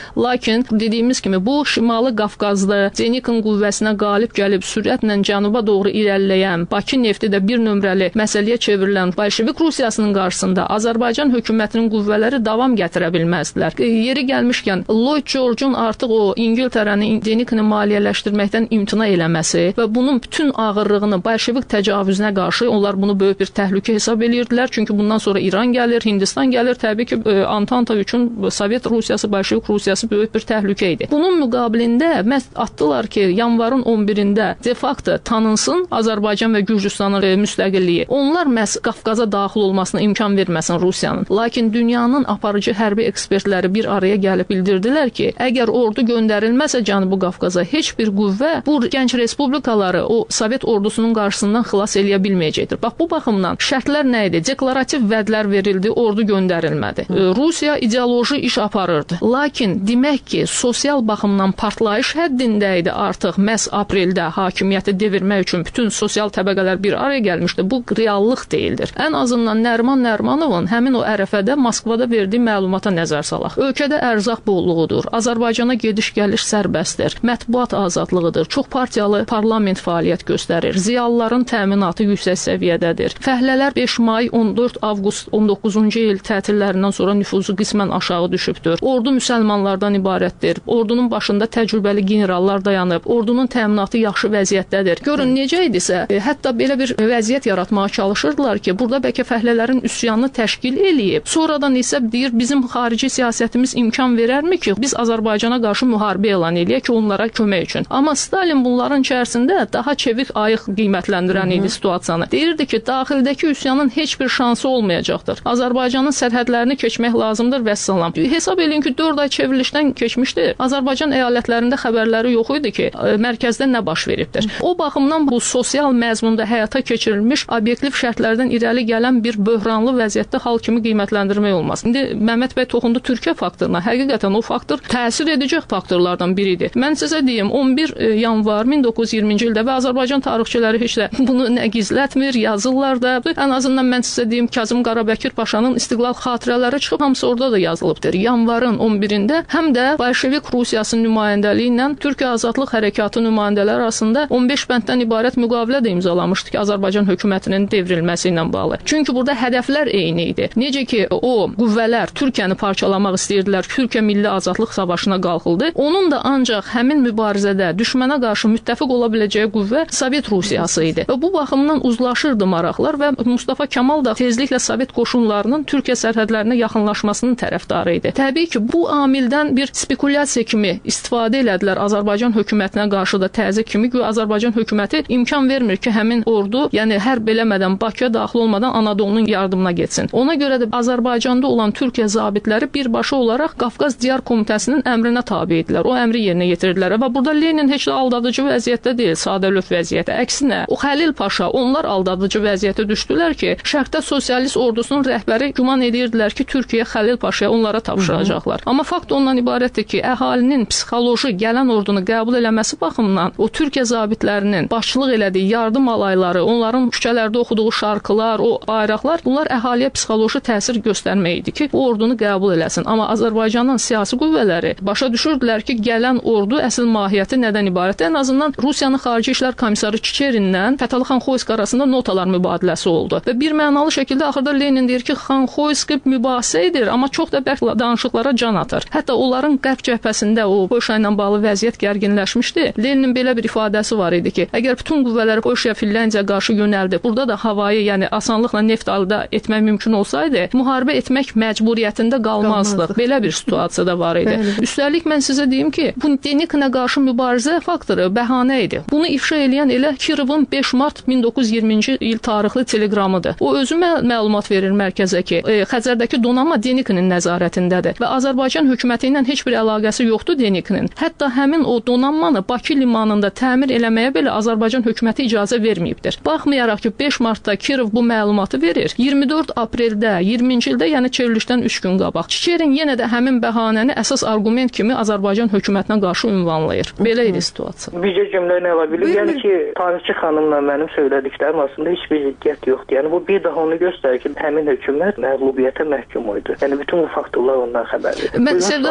Lakin dediyimiz kimi bu Şimali Qafqazda Denikin qüvvəsinə qalib gəlib sürətlə cənuba doğru irəliləyən, Bakı nefti də bir nömrəli məsələyə çevrilən Bolşevik Rusiyasının qarşısında Azərbaycan hökumətinin qüvvələri davam gətirə bilməzdilər. Yeri gəlmişkən Lloyd George'un artıq o İngiltərəni Denikini maliyyələşdirməkdən imtina eləməsi və bunun bütün ağırlığını Bolşevik təcavüzünə qarşı onlar bunu böyük bir təhlükə hesab edirdilər. Çünki bundan sonra İran gəlir, Hindistan gəlir. Təbii ki, Antanta üçün Sovet Rusiyası, Bolşevik Rusiyası böyük bir təhlükə idi. Bunun müqabilində məhz atdılar ki, yanvarın on birində de facto tanınsın Azərbaycan və Gürcüstanın müstəqilliyi. Onlar məhz Qafqaza daxil olmasına imkan verməsin Rusiyanın. Lakin dünyanın aparıcı hərbi ekspertləri bir araya gəlib bildirdilər ki, əgər ordu göndərilməsə Cənubi Qafqaza heç bir qüvvə bu gənc respublikaları o Sovet ordusunun qarşısından xilas eləyə bilməyəcəkdir. Bax, bu baxımdan şərtlər nə idi? Deklarativ vədlər verildi, ordu göndərilmədi. Rusiya ideoloji iş aparırdı. Lakin demək ki, sosial baxımdan partlayış həddində idi artıq məhz apreldə hakimiyyəti devirmək üçün bütün sosial təbəqələr bir araya gəlmişdi. Bu reallıq deyildir. Ən azından Nəriman Nərimanovun həmin o ərəfədə Moskvada verdiyi məlumata nəzər salaq. Ölkədə ərzaq bolluğudur. Azərbaycana gediş-gəliş sərbəstdir. Mətbuat azadlığıdır. Çox partiyalı parlament fəaliyyət göstərir. Ziyalıların təminatı yüksək səviyyədədir. Fəhlələr beş may on dörd avqust on doqquzuncu il tətillərindən sonra nüfuzu qismən aşağı düşübdür. Ordu müsəlmanlardan ibarətdir. Ordunun başında təcrübəli generallar dayanıb. Ordunun təminatı yaxşı vəziyyətdədir. Görün necə idisə, e, hətta belə bir vəziyyət yaratmağa çalışırdılar ki, burada bəlkə fəhlələrin üsyanını təşkil eləyib. Sonradan isə deyir, bizim xarici siyasətimiz imkan verərmi ki, biz Azərbaycana qarşı müharibə elan eləyək ki, onlara kömək üçün. Amma Stalin bunların içərisində daha çevik ayıq qiymətləndirən idi situasiyanı. Deyirdi ki, daxildəki üsyanın heç bir şansı olmayacaqdır. Azərbaycanın sərhədlərini keçmək lazımdır və salam. Hesab edin ki, dörd ay çevrilişdən keçmişdi. Azərbaycan əyalətlərində xəbərləri yox idi ki, mərkəzdə nə baş veribdir. O baxımdan bu sosial məzmunda həyata keçirilmiş obyektiv şərtlərdən irəli gələn bir böhranlı vəziyyətdə hal kimi qiymətləndirmək olmaz. İndi Məmməd bəy toxundu Türkiyə faktoruna. Həqiqətən o faktor təsir edəcək faktorlardan biridir. Mən sizə deyim, on bir yanvar min doqquz yüz iyirminci ildə və Azərbaycan tarixçiləri heç də bunu nə gizlətmir, yazırlar da. Ən azından mən sizə deyim, Kazım Qarabəkir Paşanın İstiqlal xatirələri çıxıb, hamısı orada da yazılıbdır. Yanvarın on birində həm də Bolşevik Rusiyası nümayəndəliyi ilə Türkiyə Azadlıq Hərəkatı nümayəndələri arasında on beş bənddən ibarət müqavilə də imzalamışdı ki, Azərbaycan hökumətinin devrilməsi ilə bağlı. Çünki burada hədəflər eyni idi. Necə ki, o qüvvələr Türkiyəni parçalamaq istəyirdilər, Türkiyə Milli Azadlıq Savaşına qalxıldı. Onun da ancaq həmin mübarizədə düşmənə qarşı müttəfiq ola biləcəyi qüvvə Sovet Rusiyası idi. Və bu baxımdan uzlaşırdı maraqlar və Mustafa Kemal da tezliklə Sovet qoşunlarının Türkiyə sərhədlərinə yaxınlaşmasının tərəfdarı idi. Təbii ki, bu amildən bir spekulyasiya kimi istifadə elədilər Azərbaycan hökumətinə qarşı da təzyiq kimi ki, Azərbaycan hökuməti imkan vermir ki, həmin ordu, yəni hərb eləmədən Bakıya daxil olmadan Anadolunun yardımına getsin. Ona görə də Azərbaycanda olan Türkiyə zabitləri birbaşa olaraq Qafqaz Diyar Komitəsinin əmrinə tabe idilər. O əmri yerinə yetirdilər və burada Lenin heç də aldadıcı vəziyyətdə deyil, sadəlöv vəziyyətdə. Əksinə, o Xəlil Paşa, onlar aldadıcı vəziyyətə düşdülər ki, Şərqdə sosialist ordusunun rəhbəri güman edirdilər ki, Türkiyə Xəlil Paşaya onlara tapşıracaqlar. Amma fakt ondan ibarətdir ki, əhalinin psixoloji gələn ordunu qəbul eləməsi baxımından o Türkiyə zabitlərinin başçılıq elədiyi yardım alayları, onların küçələrdə oxuduğu şarkılar, o bayraqlar, bunlar əhaliyə psixoloji təsir göstərmək idi ki, o ordunu qəbul eləsin. Amma Azərbaycanın siyasi qüvvələri başa düşürdülər ki, gələn ordu əsl mahiyyəti nədən ibarətdir? Ən azından Rusiyanın Xarici İşlər Komissarı Çiçerindən Fətəli Xanxoyski arasında notalar mübadiləsi oldu. Və bir mənalı şəkildə axırda Lenin deyir ki, Xanxoyski mübahisə edir, amma çox da bərk danışıqlara can atır. Hətta onların qərb cəbhəsində o Polşa ilə bağlı vəziyyət gərginləşmişdi. Leninin belə bir ifadəsi var idi ki, əgər bütün qüvvələr Polşaya, Finlandiyaya qarşı yönəldi, burada da havayı, yəni asanlıqla neft əldə etmək mümkün olsaydı, müharibə etmək məcburiyyətində qalmazdıq. Belə bir situasiyada var idi. Bəli. Üstəlik mən sizə deyim ki, bu Denikinə qarşı mübarizə faktoru bəhanə idi. Bunu ifşa eləyən elə Kirovun beş mart min doqquz yüz iyirminci il tarixli telegramıdır. O özü məl məlumat verir mərkəzə ki, e, Xəzərdəki donanma Denikinin nəzarətindədir və Azərbaycan hökuməti ilə heç bir əlaqəsi yoxdur Denikinin. Hətta həmin o donanmanı Bakı limanında təmir eləməyə belə Azərbaycan hökuməti icazə verməyibdir. Baxmayaraq ki, beş martda Kirov bu məlumatı verir. iyirmi dörd apreldə, iyirminci ildə, yəni çevrilişdən üç gün qabaq, Çiçerin yenə də həmin bəhanəni əsas argument kimi Azərbaycan hökumətinə qarşı ünvanlayır. Belə idi situasiya. Bircə cümlə nə ola bilir? Yəni ki, tarixçi xanımla mənim söylədiklərim aslında heç bir ziddiyyət yoxdur. Yəni bu bir daha onu göstərir ki, həmin hökumət məğlubiyyətə məhkum idi. Yəni bütün bu faktorlar ondan xəbər verir. Mən Sevdat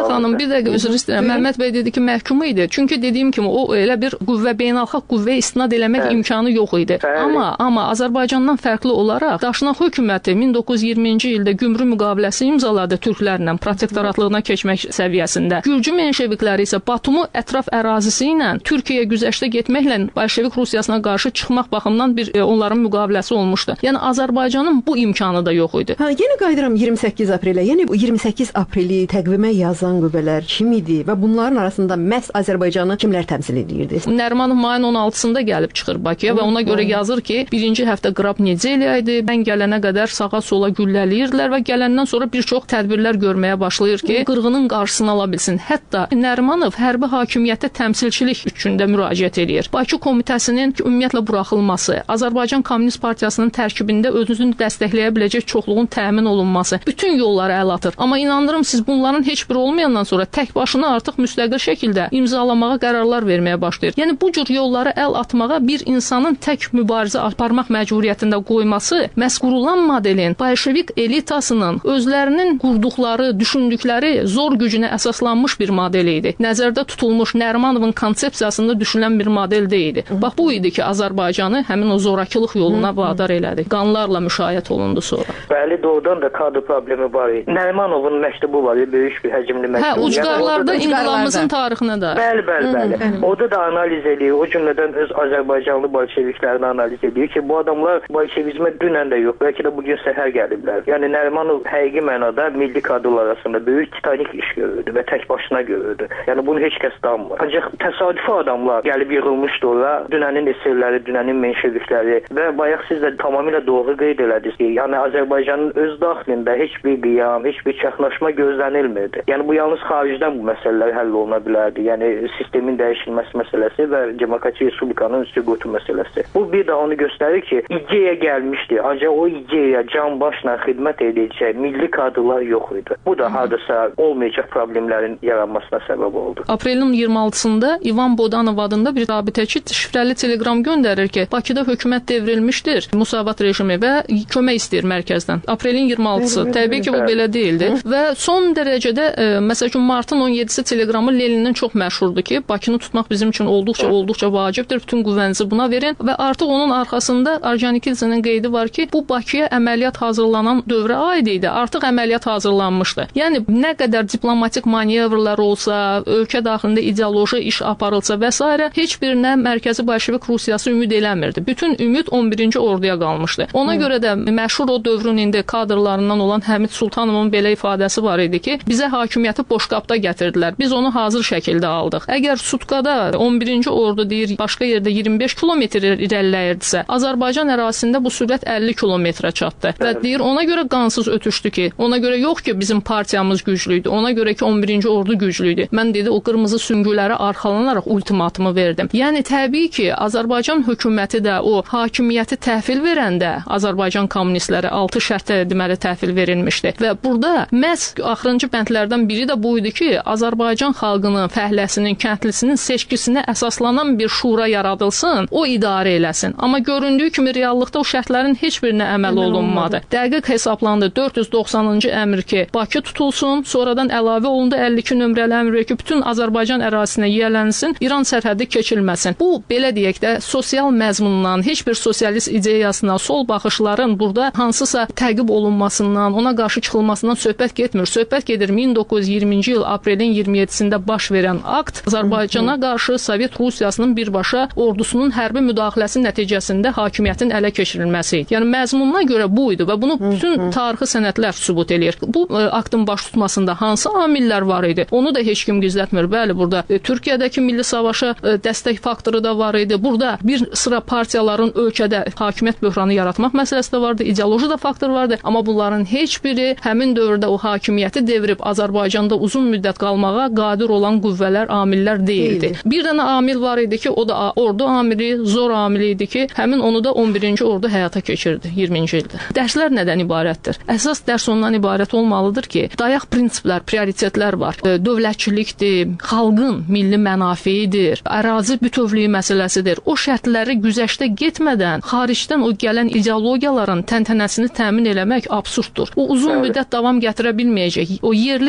xanım, bir dəqiqə üzr istəyirəm. Məhəmməd bəy dedi ki, məhkum idi. Çünki dediyim kimi o elə bir qüvvə, beynəlxalq qüvvəyə istinad eləmək hə. imkanı yox idi. Bəli. Amma amma Azərbaycandan fərqli olaraq Daşnaq hökuməti min doqquz yüz iyirminci ildə Gümrü müqaviləsi imzaladı türklərlə protektoratlığına keçmək səviyyəsində. Gürcü menşevikləri isə Batumu ətraf ərazisi ilə Türkiyəyə güzəştə getməklə Bolşevik Rusiyasına qarşı çıxmaq baxımından bir e, onların müqaviləsi olmuşdu. Yəni Azərbaycanın bu imkanı da yox idi. Hə, yenə qayıdıram iyirmi səkkiz aprelə. Yəni bu iyirmi səkkiz apreli təqvimə yazan qüvvələr kim idi və bunların arasında məhz Azərbaycanı kimlər təmsil edirdi? Nərimanov mayın on altısında gəlib çıxır Bakıya və ona görə yazır ki, birinci həftə qrab necəliyə idi, mən gələnə qədər sağa sola gülləliyirdilər və gələndən sonra bir çox tədbirlər görməyə başlayır ki, qırğının qarşısını ala bilsin. Hətta Nərimanov hərbi hakimiyyətə təmsilçilik üçün də müraciət edir. Bakı komitəsinin ümumiyyətlə buraxılması, Azərbaycan Kommunist Partiyasının tərkibində özünü dəstəkləyə biləcək çoxluğun təmin olunması, bütün yolları əl atır. Amma inanırım siz bunların heç biri olmayandan sonra tək başına artıq müstəqil şəkildə imzalamağa qərarlar verməyə başlayır. Yəni bu cür yolları əl atmağa bir insanın tək mübarizə aparmaq məcburiyyətində qoyması məhz qurulan modelin Bolşevik elitasının özlərinin qurduqları, düşündükləri zor gücünə əsaslanmış bir model idi. Nəzərdə tutulmuş Nərimanovun konsepsiyasında düşünülən bir model deyildi. Bax bu idi ki, Azərbaycanı həmin o zorakılıq yoluna vadar elədi. Qanlarla müşayiət olundu sonra. Bəli, doğrudan da kadr problemi var idi. Nərimanovun məktubu var, böyük bir həcmli məktub. Hə, ucqarlarda yəni, inqilabımızın tarixinə də. Bəli, bəli, bəli. Hı, orada da analiz edir, o cümlədən öz Azərbaycanlı bolşeviklərini analiz edir ki, bu adamlar bolşevizmə dünən də yox, bəlkə də bugün səhər gəliblər. Yəni Nərimanov həqiqi mənada milli kadrlar arasında böyük titanik iş görürdü və tək başına görürdü. Yəni bunu heç kəs danmır. Ancaq təsadüfi adamlar gəlib yığılmışdı ora, dünənin eserləri, dünənin menşevikləri və bayaq siz də tamamilə doğru qeyd elədiniz ki, yəni Azərbaycanın öz daxilində heç bir qiyam, heç bir çaxnaşma gözlənilmirdi. Yəni bu yalnız xaricdən bu məsələlər həll oluna bilərdi. Yəni sistemin dəyişilməsi məsələsi və Demokratik Respublikanın süqutu məsələsi. Bu bir də onu göstərir ki, ideya gəlmişdi, ancaq o ideyaya can başla xidmət edəcək milli kadrlar yox idi. Bu da hardasa olmayacaq problemlərin yaranmasına səbəb oldu. Aprelin iyirmi altısında İvan Bodanov adında bir rabitəçi şifrəli telegram göndərir ki, Bakıda hökumət devrilmişdir, musavat rejimi və kömək istəyir mərkəzdən. Aprelin iyirmi altısı. Təbii ki, bu belə deyildi. Və son dərəcədə e, məsəl üçün martın on yeddisi telegramı Lenindən çox məşhurdur ki, Bakını tutmaq bizim üçün olduqca olduqca vacibdir. Bütün qüvvənizi buna verin və artıq onun arxasında Orjonikidzenin qeydi var ki, bu Bakıya əməliyyat hazırlanan dövrə aid idi. Artıq əməliyyat hazırlanmışdı. Yəni nə qədər diplomatik manevrlar olsa, ölkə daxilində ideoloji iş aparılsa və s. heç birinə mərkəzi Bolşevik Rusiyası ümid eləmirdi. Bütün ümid on birinci orduya qalmışdı. Ona Hı. görə də məşhur o dövrün indi kadrlarından olan Həmid Sultanovun belə ifadəsi var idi ki, bizə hakimiyyəti boşqabda gətirdilər. Biz onu hazır şəkildə aldıq. Əgər sutkada on birinci ordu deyir, başqa yerdə iyirmi beş kilometr irəliləyirdisə, Azərbaycan ərazisində bu sürət əlli kilometrə çatdı. Və deyir, ona görə qansız ötüşdü ki, ona görə yox ki, bizim partiyamız güclüydü. Ona görə ki, on birinci ordu güclüydü. Mən dedi, o qırmızı süngülərə arxalanaraq ultimatumu verdim. Yəni təbii ki, Azərbaycan hökuməti də o hakimiyyəti təhvil verəndə Azərbaycan kommunistləri altı şərtə deməli təhvil verilmişdi. Və burada məhz axırıncı bəndlərdən biri də bu idi ki, Azərbaycan xalqının, fəhləsinin, kəndlisinin seçkisinə əsaslanan bir şura yaradılsın, o idarə eləsin. Amma göründüyü kimi reallıqda o şərtlərin heç birinə əməl olunmadı. Dəqiq hesablandı dörd yüz doxsanıncı əmr ki, Bakı tutulsun, sonradan əlavə olundu əlli iki nömrəli əmr ki, bütün Azərbaycan ərazisinə yiyələnsin, İran sərhədi keçilməsin. Bu, belə deyək də, sosial məzmundan, heç bir sosialist ideyasına, sol baxışların burada hansısa təqib olunmasından, ona qarşı çıxılmasından söhbət getmir. Söhbət gedir min doqquz yüz iyirminci il aprelin iyirmi yeddisində baş verən akt Azərbaycana qarşı Sovet Rusiyasının birbaşa ordusunun hərbi müdaxiləsi nəticəsində hakimiyyətin ələ keçirilməsi idi. Yəni məzmununa görə bu idi və bunu bütün tarixi sənədlər sübut eləyir. Bu aktın baş tutmasında hansı amillər var idi? Onu da heç kim gizlətmir. Bəli, burada e, Türkiyədəki milli savaşa e, dəstək faktoru da var idi. Burada bir sıra partiyaların ölkədə hakimiyyət böhranı yaratmaq məsələsi də vardı, ideoloji da faktor vardı. Amma bunların heç biri həmin dövrdə o hakimiyyəti devirib Azərbaycanda uzun müddət qalmağa qadir olan qüvvələr, amillər deyildi. Deyildi. Bir dənə amil var idi ki, o da ordu amili, zor amili idi ki, həmin onu da on birinci ordu həyata keçirdi iyirminci ildə. Dərslər nədən ibarətdir? Əsas dərs ondan ibarət olmalıdır ki, dayaq prinsiplər, prioritetlər var. Dövlətçilikdir, xalqın milli mənafiidir, ərazi bütövlüyü məsələsidir. O şərtləri güzəştə getmədən xaricdən o gələn ideologiyaların təntənəsini təmin eləmək absurddur. O uzun müddət davam gətirə bilməyəcək. O yerli psixologiya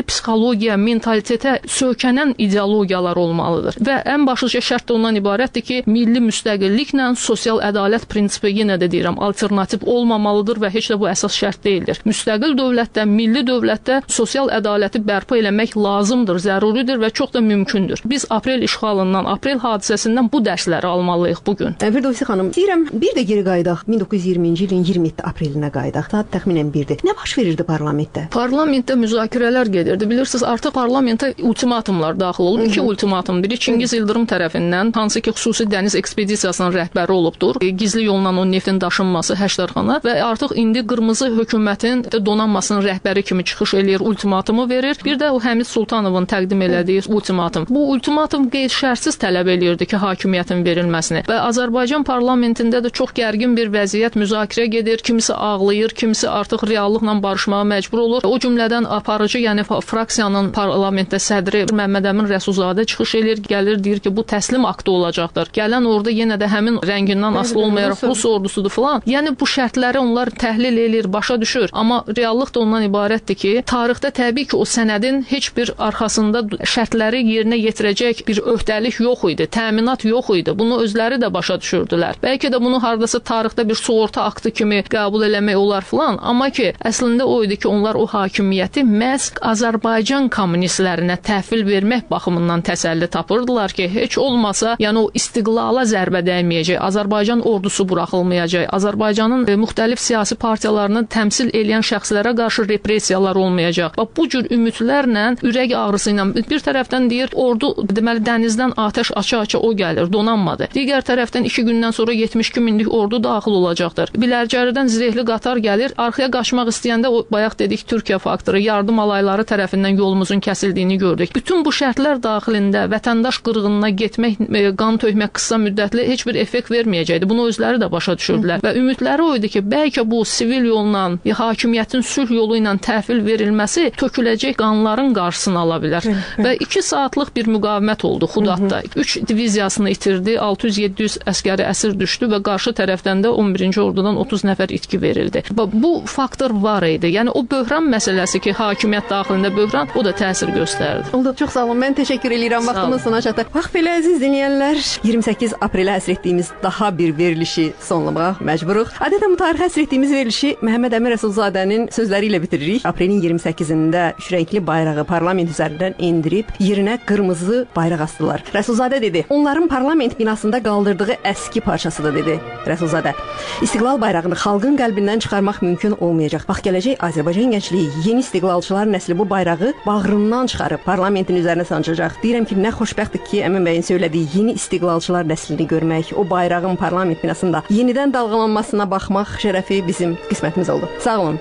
ideologiya, mentalitetə söykənən ideologiyalar olmalıdır. Və ən başlıca şərt də ondan ibarətdir ki, milli müstəqilliklə sosial ədalət prinsipi yenə də deyirəm, alternativ olmamalıdır və heç də bu əsas şərt deyildir. Müstəqil dövlətdə, milli dövlətdə sosial ədaləti bərpa eləmək lazımdır, zəruridir və çox da mümkündür. Biz aprel işğalından, aprel hadisəsindən bu dərsləri almalıyıq bugün. Firdovsi xanım, deyirəm, bir də geri qayıdaq. min doqquz yüz iyirminci ilin iyirmi yeddi aprelinə qayıdaq. Saat təxminən birdir. Nə baş verirdi parlamentdə? Parlamentdə müzakirələr gedirdi. Bilirsiniz, artıq parlamentə ultimatumlar daxil olub. İki ultimatum. Biri Çingiz Yıldırım tərəfindən, hansı ki, xüsusi dəniz ekspedisiyasının rəhbəri olubdur. Gizli yolla o neftin daşınması Həşdərxana və artıq indi qırmızı hökumətin donanmasının rəhbəri kimi çıxış eləyir, ultimatumu verir. Bir də o Həmid Sultanovun təqdim elədiyi ultimatum. Bu ultimatum qeyd-şərtsiz tələb eləyirdi ki, hakimiyyətin verilməsini və Azərbaycan parlamentində də çox gərgin bir vəziyyət, müzakirə gedir. Kimisi ağlayır, kimisi artıq reallıqla barışmağa məcbur olur. O cümlədən aparıcı, yəni fraksiyanın parlamentdə sədri Məmməd Əmin Rəsulzadə çıxış eləyir, gəlir, deyir ki, bu təslim aktı olacaqdır. Gələn orada yenə də həmin rəngindən asılı olmayaraq Rus ordusudur falan. Yəni bu şərtləri onlar təhlil eləyir, başa düşür. Amma reallıq da ondan ibarətdir ki, tarixdə təbii ki, o sənədin heç bir arxasında şərtləri yerinə yetirəcək bir öhdəlik yox idi, təminat yox idi. Bunu özləri də başa düşürdülər. Bəlkə də bunu hardasa tarixdə bir sığorta aktı kimi qəbul eləmək olar filan, amma ki, əslində o idi ki, onlar o hakimiyyəti məhz Azərbaycan kommunistlərinə təhvil vermək baxımından təsəlli tapırdılar ki, heç olmasa, yəni o istiqlala zərbə dəyməyəcək, Azərbaycan ordusu buraxılmayacaq, Azərbaycanın e, müxtəlif siyasi partiyalarını təmsil edən şəxslərə qarşı repressiyalar olmayacaq. Bax, bu cür ümidlərlə, ürək ağrısı ilə bir tərəfdən deyir, ordu deməli dənizdən atəş aça-aça o gəlir, donanmadı. Digər tərəfdən iki gündən sonra yetmiş iki minlik ordu daxil olacaqdır. Bilərcəridən zirehli qatar gəlir, arxaya qaçmaq istəyəndə o bayaq dedik Türkiyə faktoru, yardım alayları tərəfindən yolumuzun kəsildiyini gördük. Bütün bu şərtlər daxilində vətəndaş qırğınına getmək, e, qan tökmək qısa müddətli heç bir effekt verməyəcəkdi. Bunu özləri də başa düşürdülər və ümidləri o idi ki, bəlkə bu sivil yolla, ya hakimiyyətin sülh yolu ilə təhvil verilməsi töküləcək qanların qarşısını ala bilər. Və iki saatlıq bir müqavimət oldu Xudatda. üç diviziyasını itirdi, altı yüz yeddi yüz əskəri əsir düşdü və qarşı tərəfdən də on birinci ordudan otuz nəfər itki verildi. Bu faktor var idi. Yəni o böhran məsələsi ki, hakimiyyət daxilində böhran, o da təsir göstərdi. Oldu, çox sağ olun. Mən təşəkkür edirəm. Vaxtımız sona çatdı. Bax belə əziz dinləyənlər, iyirmi səkkiz aprelə həsr etdiyimiz daha bir verilişi sonlamağa məcburuq. Adətən bu tarixə həsr etdiyimiz verilişi Məhəmməd Əmin Rəsulzadənin sözləri ilə bitiririk. Aprelin iyirmi səkkizində üç rəngli bayrağı parlament üzərindən endirib yerinə qırmızı bayraq asdılar. Rəsulzadə dedi, onların parlament binasında qaldırdığı əski parçasıdır dedi Rəsulzadə. İstiqlal bayrağını xalqın qəlbindən çıxarmaq mümkün olmayacaq. Bax, gələcək Azərbaycan gəncliyi, yeni istiqlalçılar nəsli bu bayrağı bağrından çıxarıb parlamentin üzərinə sancacaq. Deyirəm ki, nə xoşbəxtdir ki, Əmin bəyin söylədiyi yeni istiqlalçılar nəslini görmək, o bayrağın parlament binasında yenidən dalğalanmasına baxmaq şərəfi bizim qismətimiz oldu. Sağ olun.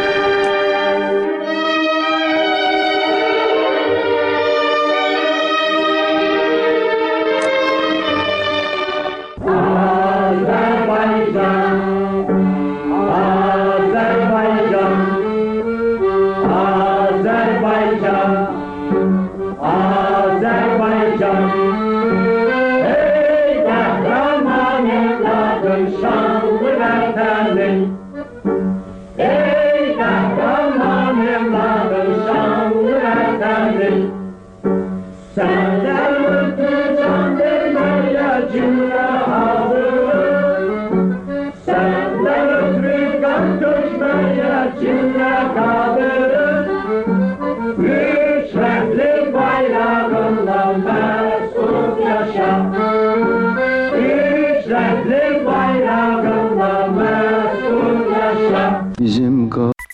Bizim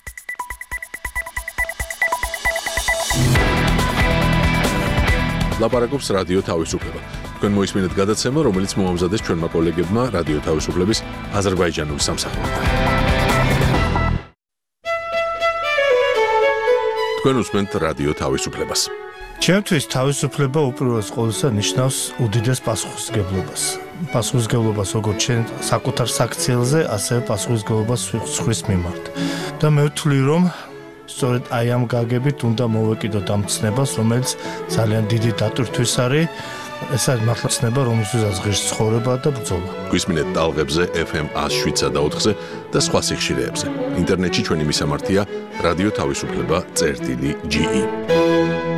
ლაპარაკობს რადიო თავისუფლება. თქვენ მოისმინეთ გადაცემა, რომელიც მოამზადეს ჩვენმა კოლეგებმა რადიო თავისუფლების აზერბაიჯანულ სამსახურიდან. თქვენ უსმენთ რადიო თავისუფლებას. ჩემთვის თავისუფლება უპირველეს ყოვლისა ნიშნავს უდიდეს პასუხისმგებლობას. პასუხისმგებლობას როგორც ჩვენ საკუთარ საქციელზე, ასევე პასუხისმგებლობას სხვის მიმართ. და მე ვთვლი, რომ სწორედ აი ამ გაგებით უნდა მოვეკიდოთ ამ ცნებას, რომელიც ძალიან დიდი დატვირთვის არის ეს არის მართლა ცნება, რომელსაც ღირს ცხოვრება და ბრძოლა. გვისმინეთ ტალღებზე F M one oh seven და ოთხზე და სხვა სიხშირეებზე. ინტერნეტში ჩვენი მისამართია რადიო თავისუფლება წერტილი G E.